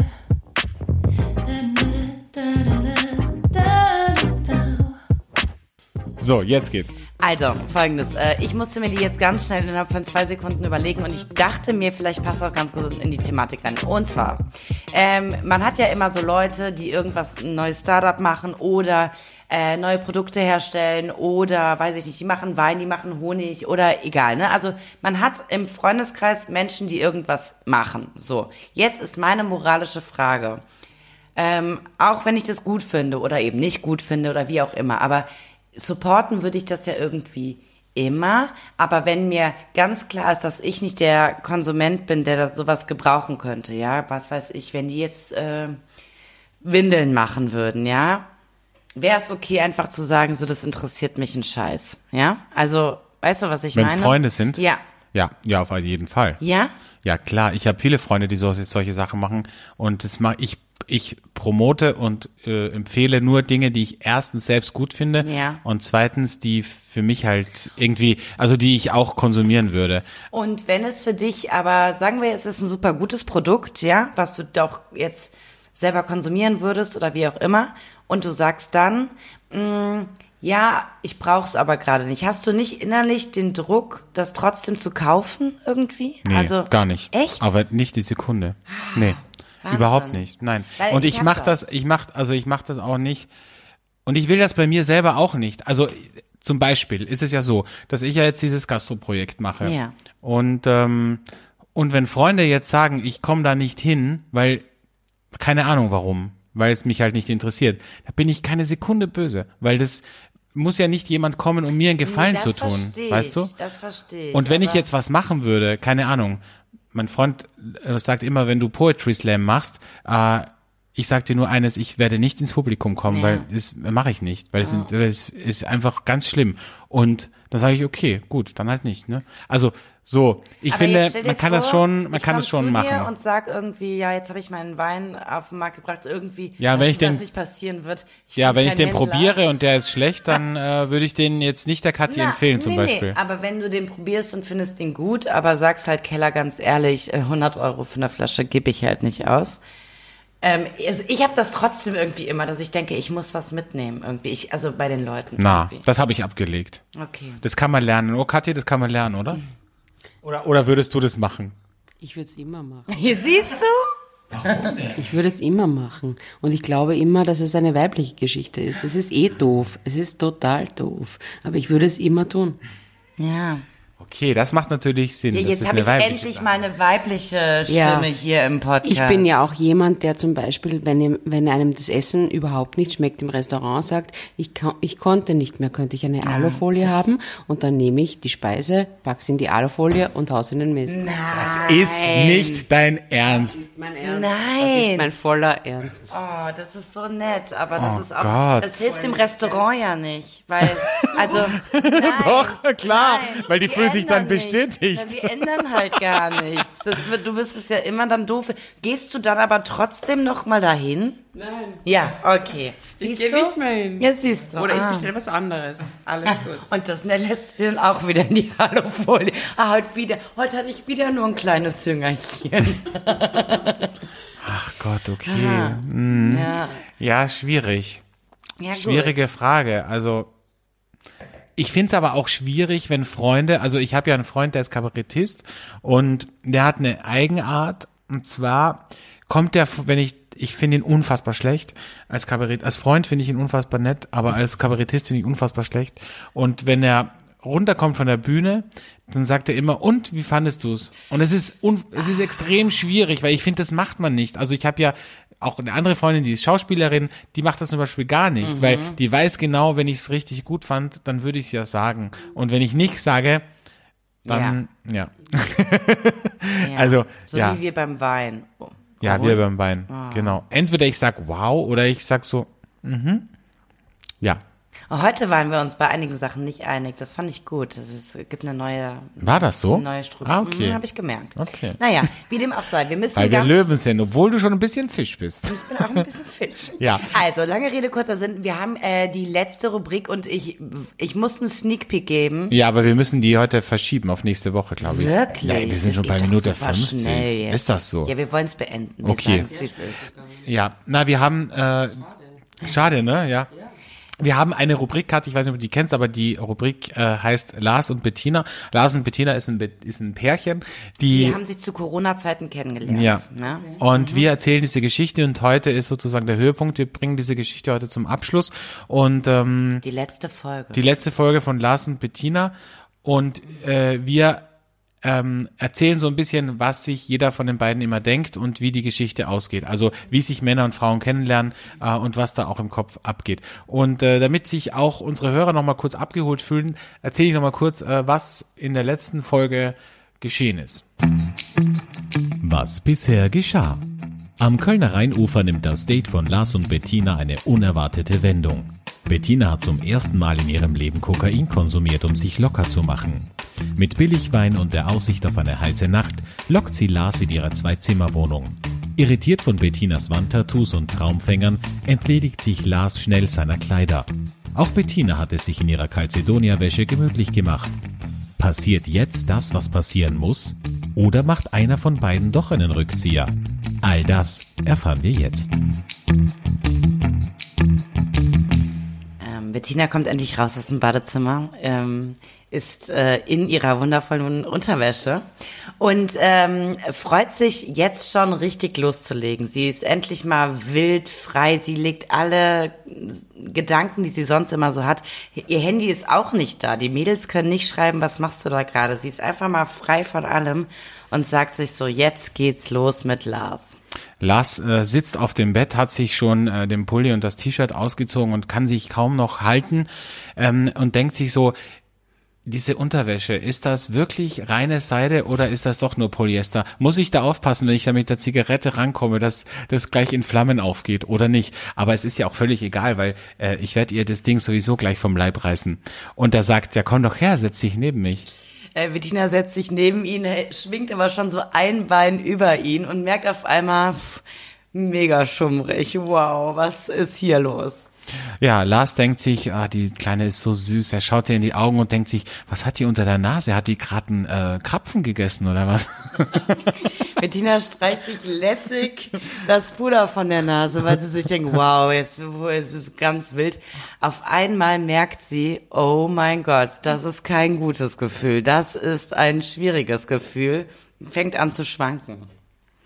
So, jetzt geht's. Also, folgendes. Ich musste mir die jetzt ganz schnell innerhalb von 2 Sekunden überlegen und ich dachte mir, vielleicht passt das ganz gut in die Thematik rein. Und zwar, man hat ja immer so Leute, die irgendwas, ein neues Startup machen oder neue Produkte herstellen oder, weiß ich nicht, die machen Wein, die machen Honig oder egal, ne? Also, man hat im Freundeskreis Menschen, die irgendwas machen. So, jetzt ist meine moralische Frage. Auch wenn ich das gut finde oder eben nicht gut finde oder wie auch immer, aber supporten würde ich das ja irgendwie immer, aber wenn mir ganz klar ist, dass ich nicht der Konsument bin, der das sowas gebrauchen könnte, ja, was weiß ich, wenn die jetzt Windeln machen würden, ja, wäre es okay, einfach zu sagen, so, das interessiert mich ein Scheiß, ja, also, weißt du, was ich Wenn meine? es Freunde sind? Ja. Ja, auf jeden Fall. Ja? Ja, klar. Ich habe viele Freunde, die solche Sachen machen und das mache ich promote und empfehle nur Dinge, die ich erstens selbst gut finde und zweitens, die für mich halt irgendwie, also die ich auch konsumieren würde. Und wenn es für dich aber, sagen wir, es ist ein super gutes Produkt, ja, was du doch jetzt selber konsumieren würdest oder wie auch immer, und du sagst dann, ja, ich brauch's aber gerade nicht. Hast du nicht innerlich den Druck, das trotzdem zu kaufen irgendwie? Nee, also, gar nicht. Echt? Aber nicht die Sekunde. Nee, Wahnsinn. überhaupt nicht. Nein. Weil Und ich ich hab mach das. ich mach das auch nicht. Und ich will das bei mir selber auch nicht. Also zum Beispiel ist es ja so, dass ich ja jetzt dieses Gastro-Projekt mache. Ja. Und wenn Freunde jetzt sagen, ich komme da nicht hin, weil, keine Ahnung warum, weil es mich halt nicht interessiert, da bin ich keine Sekunde böse, weil das muss ja nicht jemand kommen, um mir einen Gefallen das zu tun, versteh weißt du? ich, das verstehe ich. Und wenn ich aber- jetzt was machen würde, keine Ahnung, mein Freund sagt immer, wenn du Poetry Slam machst, ich sag dir nur eines, ich werde nicht ins Publikum kommen, weil das mache ich nicht, weil es ist einfach ganz schlimm. Und dann sage ich, okay, gut, dann halt nicht, ne? Also so, ich Aber finde, jetzt stell dir man kann das vor, schon, man ich kann komm das schon zu machen. dir und sag irgendwie, ja, jetzt habe ich meinen Wein auf den Markt gebracht, irgendwie, Ja, dass wenn ich das den- nicht passieren wird. Ja, bin wenn ich kein den Händler. probiere und der ist schlecht, dann würde ich den jetzt nicht der Kathi empfehlen zum Beispiel. Nee, aber wenn du den probierst und findest den gut, aber sagst halt, Keller, ganz ehrlich, 100 Euro für eine Flasche gebe ich halt nicht aus. Also ich habe das trotzdem irgendwie immer, dass ich denke, ich muss was mitnehmen irgendwie. Also bei den Leuten. Na, irgendwie. das habe ich abgelegt. Okay. Das kann man lernen. Oh, Kathi, das kann man lernen, oder? Oder würdest du das machen? Ich würde es immer machen. Hier siehst du? Ich würde es immer machen. Und ich glaube immer, dass es eine weibliche Geschichte ist. Es ist doof. Es ist total doof. Aber ich würde es immer tun. Ja. Okay, das macht natürlich Sinn. Ja, Das jetzt ist habe eine ich weibliche endlich Sache. mal eine weibliche Stimme Ja. hier im Podcast. Ich bin ja auch jemand, der zum Beispiel, wenn einem das Essen überhaupt nicht schmeckt im Restaurant, sagt, ich konnte nicht mehr, könnte ich eine Alufolie haben und dann nehme ich die Speise, pack sie in die Alufolie und haus in den Mist. Das ist nicht dein Ernst. ist mein Ernst. Nein. Das ist mein voller Ernst. Oh, das ist so nett, aber das ist auch, Gott. das hilft dem Restaurant ja nicht, weil, also, nein, Doch, klar, nein, weil die sie fühlen sich dann ändern nichts. bestätigt. Ja, sie ändern halt gar nichts. Du wirst es ja immer dann doof. Gehst du dann aber trotzdem noch mal dahin? Nein. Ja, okay. Siehst geh du? nicht mehr hin. Ja, siehst du. Oder ich Ah. bestelle was anderes. Alles gut. Und das lässt du dann auch wieder in die Alufolie. Heute hatte ich wieder nur ein kleines Jüngerchen. Ach Gott, okay. Ja. Ja, schwierig. Ja, Schwierige gut. Frage. Also, ich find's aber auch schwierig, wenn Freunde, also ich habe ja einen Freund, der ist Kabarettist und der hat eine Eigenart und zwar kommt der, ich finde ihn unfassbar schlecht. Als Freund finde ich ihn unfassbar nett, aber als Kabarettist finde ich ihn unfassbar schlecht. Und wenn er runterkommt von der Bühne, dann sagt er immer, und, wie fandest du's? Und es ist extrem schwierig, weil ich finde, das macht man nicht. Also ich habe ja auch eine andere Freundin, die ist Schauspielerin, die macht das zum Beispiel gar nicht, weil die weiß genau, wenn ich es richtig gut fand, dann würde ich es ja sagen. Und wenn ich nicht sage, dann, ja. Ja. Also, so ja. wie wir beim Wein. Oh. Ja, Oh. wir beim Wein. Genau. Entweder ich sag wow oder ich sag so, ja. Heute waren wir uns bei einigen Sachen nicht einig. Das fand ich gut. Es gibt eine neue War das so? Struktur. Ah, okay. Habe ich gemerkt. Okay. Naja, wie dem auch sei. Wir müssen Weil wir ganz... Löwen sind, obwohl du schon ein bisschen Fisch bist. Ich bin auch ein bisschen Fisch. Ja. Also, lange Rede, kurzer Sinn. Wir haben die letzte Rubrik und ich muss einen Sneak Peek geben. Ja, aber wir müssen die heute verschieben auf nächste Woche, glaube ich. Wirklich? Ja, wir sind Das schon geht bei doch Minute super 50. schnell jetzt. Ist das so? Ja, wir wollen es beenden. Wir Okay. sagen es, wie es ist. Ja, na, wir haben, schade, ne? Ja. Wir haben eine Rubrik, Kathi, ich weiß nicht, ob du die kennst, aber die Rubrik heißt Lars und Bettina. Lars und Bettina ist ein Pärchen, Die haben sich zu Corona-Zeiten kennengelernt. Ja. Ne? Und wir erzählen diese Geschichte und heute ist sozusagen der Höhepunkt. Wir bringen diese Geschichte heute zum Abschluss und Die letzte Folge. die letzte Folge von Lars und Bettina und wir erzählen so ein bisschen, was sich jeder von den beiden immer denkt und wie die Geschichte ausgeht. Also wie sich Männer und Frauen kennenlernen und was da auch im Kopf abgeht. Und damit sich auch unsere Hörer nochmal kurz abgeholt fühlen, erzähle ich nochmal kurz, was in der letzten Folge geschehen ist. Was bisher geschah. Am Kölner Rheinufer nimmt das Date von Lars und Bettina eine unerwartete Wendung. Bettina hat zum ersten Mal in ihrem Leben Kokain konsumiert, um sich locker zu machen. Mit Billigwein und der Aussicht auf eine heiße Nacht lockt sie Lars in ihre Zwei-Zimmer-Wohnung. Irritiert von Bettinas Wandtattoos und Traumfängern entledigt sich Lars schnell seiner Kleider. Auch Bettina hat es sich in ihrer Calcedonia-Wäsche gemütlich gemacht. Passiert jetzt das, was passieren muss? Oder macht einer von beiden doch einen Rückzieher? All das erfahren wir jetzt. Bettina kommt endlich raus aus dem Badezimmer, ist in ihrer wundervollen Unterwäsche und freut sich jetzt schon richtig loszulegen. Sie ist endlich mal wild, frei, sie legt alle Gedanken, die sie sonst immer so hat. Ihr Handy ist auch nicht da, die Mädels können nicht schreiben, was machst du da gerade? Sie ist einfach mal frei von allem und sagt sich so, jetzt geht's los mit Lars. Lars sitzt auf dem Bett, hat sich schon den Pulli und das T-Shirt ausgezogen und kann sich kaum noch halten und denkt sich so, diese Unterwäsche, ist das wirklich reine Seide oder ist das doch nur Polyester? Muss ich da aufpassen, wenn ich da mit der Zigarette rankomme, dass das gleich in Flammen aufgeht oder nicht? Aber es ist ja auch völlig egal, weil ich werde ihr das Ding sowieso gleich vom Leib reißen. Und er sagt, ja komm doch her, setz dich neben mich. Bettina setzt sich neben ihn, schwingt aber schon so ein Bein über ihn und merkt auf einmal, mega schummrig, wow, was ist hier los? Ja, Lars denkt sich, die Kleine ist so süß. Er schaut ihr in die Augen und denkt sich, was hat die unter der Nase? Hat die gerade einen Krapfen gegessen oder was? Bettina streicht sich lässig das Puder von der Nase, weil sie sich denkt, wow, jetzt ist es ganz wild. Auf einmal merkt sie, oh mein Gott, das ist kein gutes Gefühl. Das ist ein schwieriges Gefühl. Fängt an zu schwanken.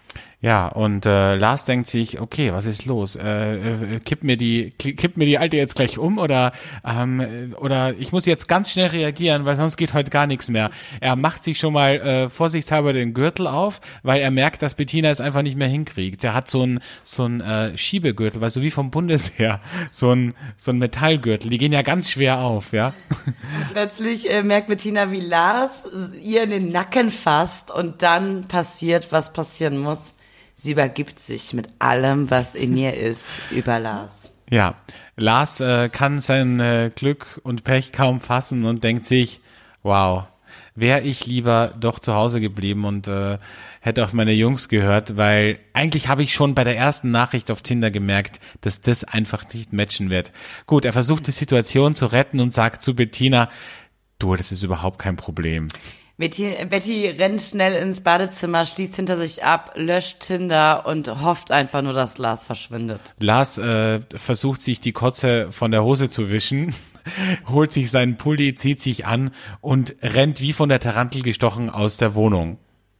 Ja, und Lars denkt sich, okay, was ist los? Kippt mir die Alte jetzt gleich um oder ich muss jetzt ganz schnell reagieren, weil sonst geht heute gar nichts mehr. Er macht sich schon mal vorsichtshalber den Gürtel auf, weil er merkt, dass Bettina es einfach nicht mehr hinkriegt. Der hat so ein Schiebegürtel, weißt du, wie vom Bundesheer, so ein Metallgürtel. Die gehen ja ganz schwer auf, ja. Plötzlich merkt Bettina, wie Lars ihr in den Nacken fasst und dann passiert, was passieren muss. Sie übergibt sich mit allem, was in ihr ist, über Lars. Ja, Lars kann sein Glück und Pech kaum fassen und denkt sich, wow, wäre ich lieber doch zu Hause geblieben und hätte auf meine Jungs gehört, weil eigentlich habe ich schon bei der ersten Nachricht auf Tinder gemerkt, dass das einfach nicht matchen wird. Gut, er versucht die Situation zu retten und sagt zu Bettina, du, das ist überhaupt kein Problem. Betty rennt schnell ins Badezimmer, schließt hinter sich ab, löscht Tinder und hofft einfach nur, dass Lars verschwindet. Lars versucht sich die Kotze von der Hose zu wischen, holt sich seinen Pulli, zieht sich an und rennt wie von der Tarantel gestochen aus der Wohnung.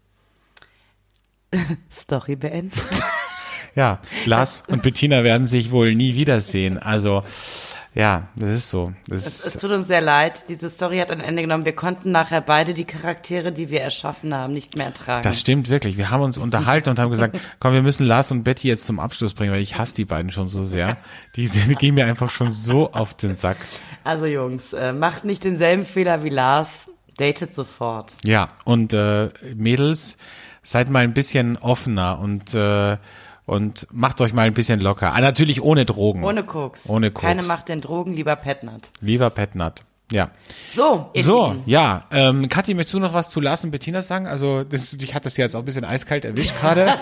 Story beendet. Ja, Lars und Bettina werden sich wohl nie wiedersehen. Also ja, das ist so. Es tut uns sehr leid. Diese Story hat ein Ende genommen. Wir konnten nachher beide die Charaktere, die wir erschaffen haben, nicht mehr ertragen. Das stimmt wirklich. Wir haben uns unterhalten und haben gesagt, komm, wir müssen Lars und Betty jetzt zum Abschluss bringen, weil ich hasse die beiden schon so sehr. Die gehen mir einfach schon so auf den Sack. Also Jungs, macht nicht denselben Fehler wie Lars. Datet sofort. Ja, und Mädels, seid mal ein bisschen offener und macht euch mal ein bisschen locker. Natürlich ohne Drogen. Ohne Koks. Ohne Koks. Keine Macht den Drogen, lieber Petnat. Viva Petnat. Ja. So, ja. Kathi, möchtest du noch was zu Lars und Bettina sagen? Also, dich hat das jetzt auch ein bisschen eiskalt erwischt gerade.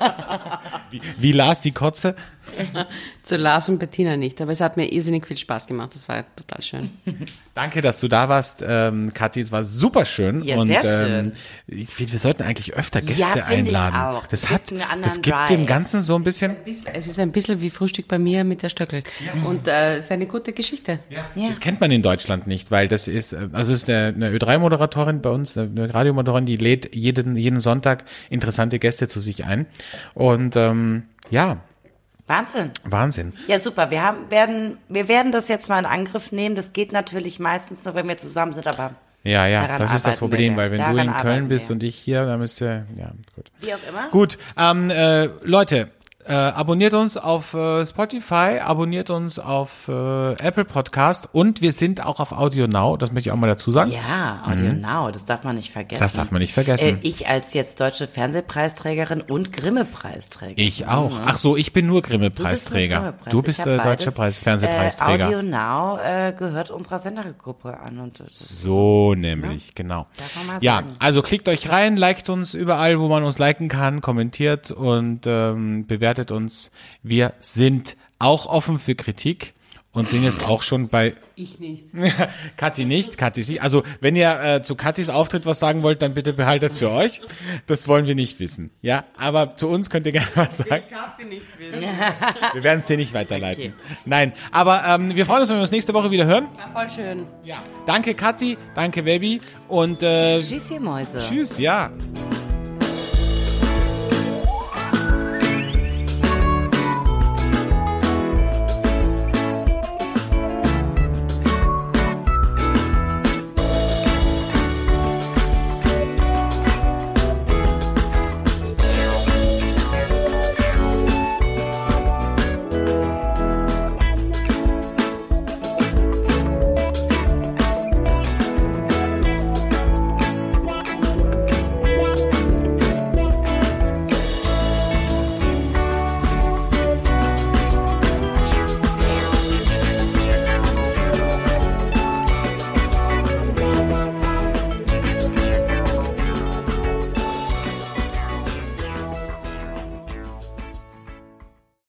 wie Lars die Kotze. Zu Lars und Bettina nicht, aber es hat mir irrsinnig viel Spaß gemacht. Das war total schön. Danke, dass du da warst, Kathi. Es war super schön. Ja, und sehr schön. Ich finde, wir sollten eigentlich öfter Gäste Ja, finde ich einladen. auch. Das gibt dem Ganzen so ein bisschen. Es ist ein bisschen wie Frühstück bei mir mit der Stöckel. Ja. Und es ist eine gute Geschichte. Ja. Das kennt man in Deutschland nicht, weil das ist, also es ist eine Ö3-Moderatorin bei uns, eine Radiomoderatorin, die lädt jeden Sonntag interessante Gäste zu sich ein. Und ja. Wahnsinn. Ja, super. Wir werden das jetzt mal in Angriff nehmen. Das geht natürlich meistens nur, wenn wir zusammen sind, aber ja, das ist das Problem, weil wenn du in Köln bist wir. und ich hier, dann müsste, ja, gut. Wie auch immer. Gut, Leute, abonniert uns auf Spotify, abonniert uns auf Apple Podcast und wir sind auch auf Audio Now, das möchte ich auch mal dazu sagen. Ja, Audio Now, das darf man nicht vergessen. Das darf man nicht vergessen. Ich als jetzt deutsche Fernsehpreisträgerin und Grimme-Preisträgerin. Ich auch. Ach so, ich bin nur Grimme-Preisträger. Du bist deutscher Fernsehpreisträger. Audio Now gehört unserer Sendergruppe an. Und so nämlich, genau. Darf man mal ja, sagen. also klickt euch rein, liked uns überall, wo man uns liken kann, kommentiert und bewertet uns. Wir sind auch offen für Kritik und sind jetzt auch schon bei... Ich nicht. Kathi nicht, Kathi sie. Also wenn ihr zu Kathis Auftritt was sagen wollt, dann bitte behaltet es für euch. Das wollen wir nicht wissen. Ja, aber zu uns könnt ihr gerne was sagen. Kathi nicht wissen. Wir werden es dir nicht weiterleiten. Okay. Nein, aber wir freuen uns, wenn wir uns nächste Woche wieder hören. War voll schön. Ja. Danke Kathi, danke Baby und Tschüss, ihr Mäuse. Tschüss, ja.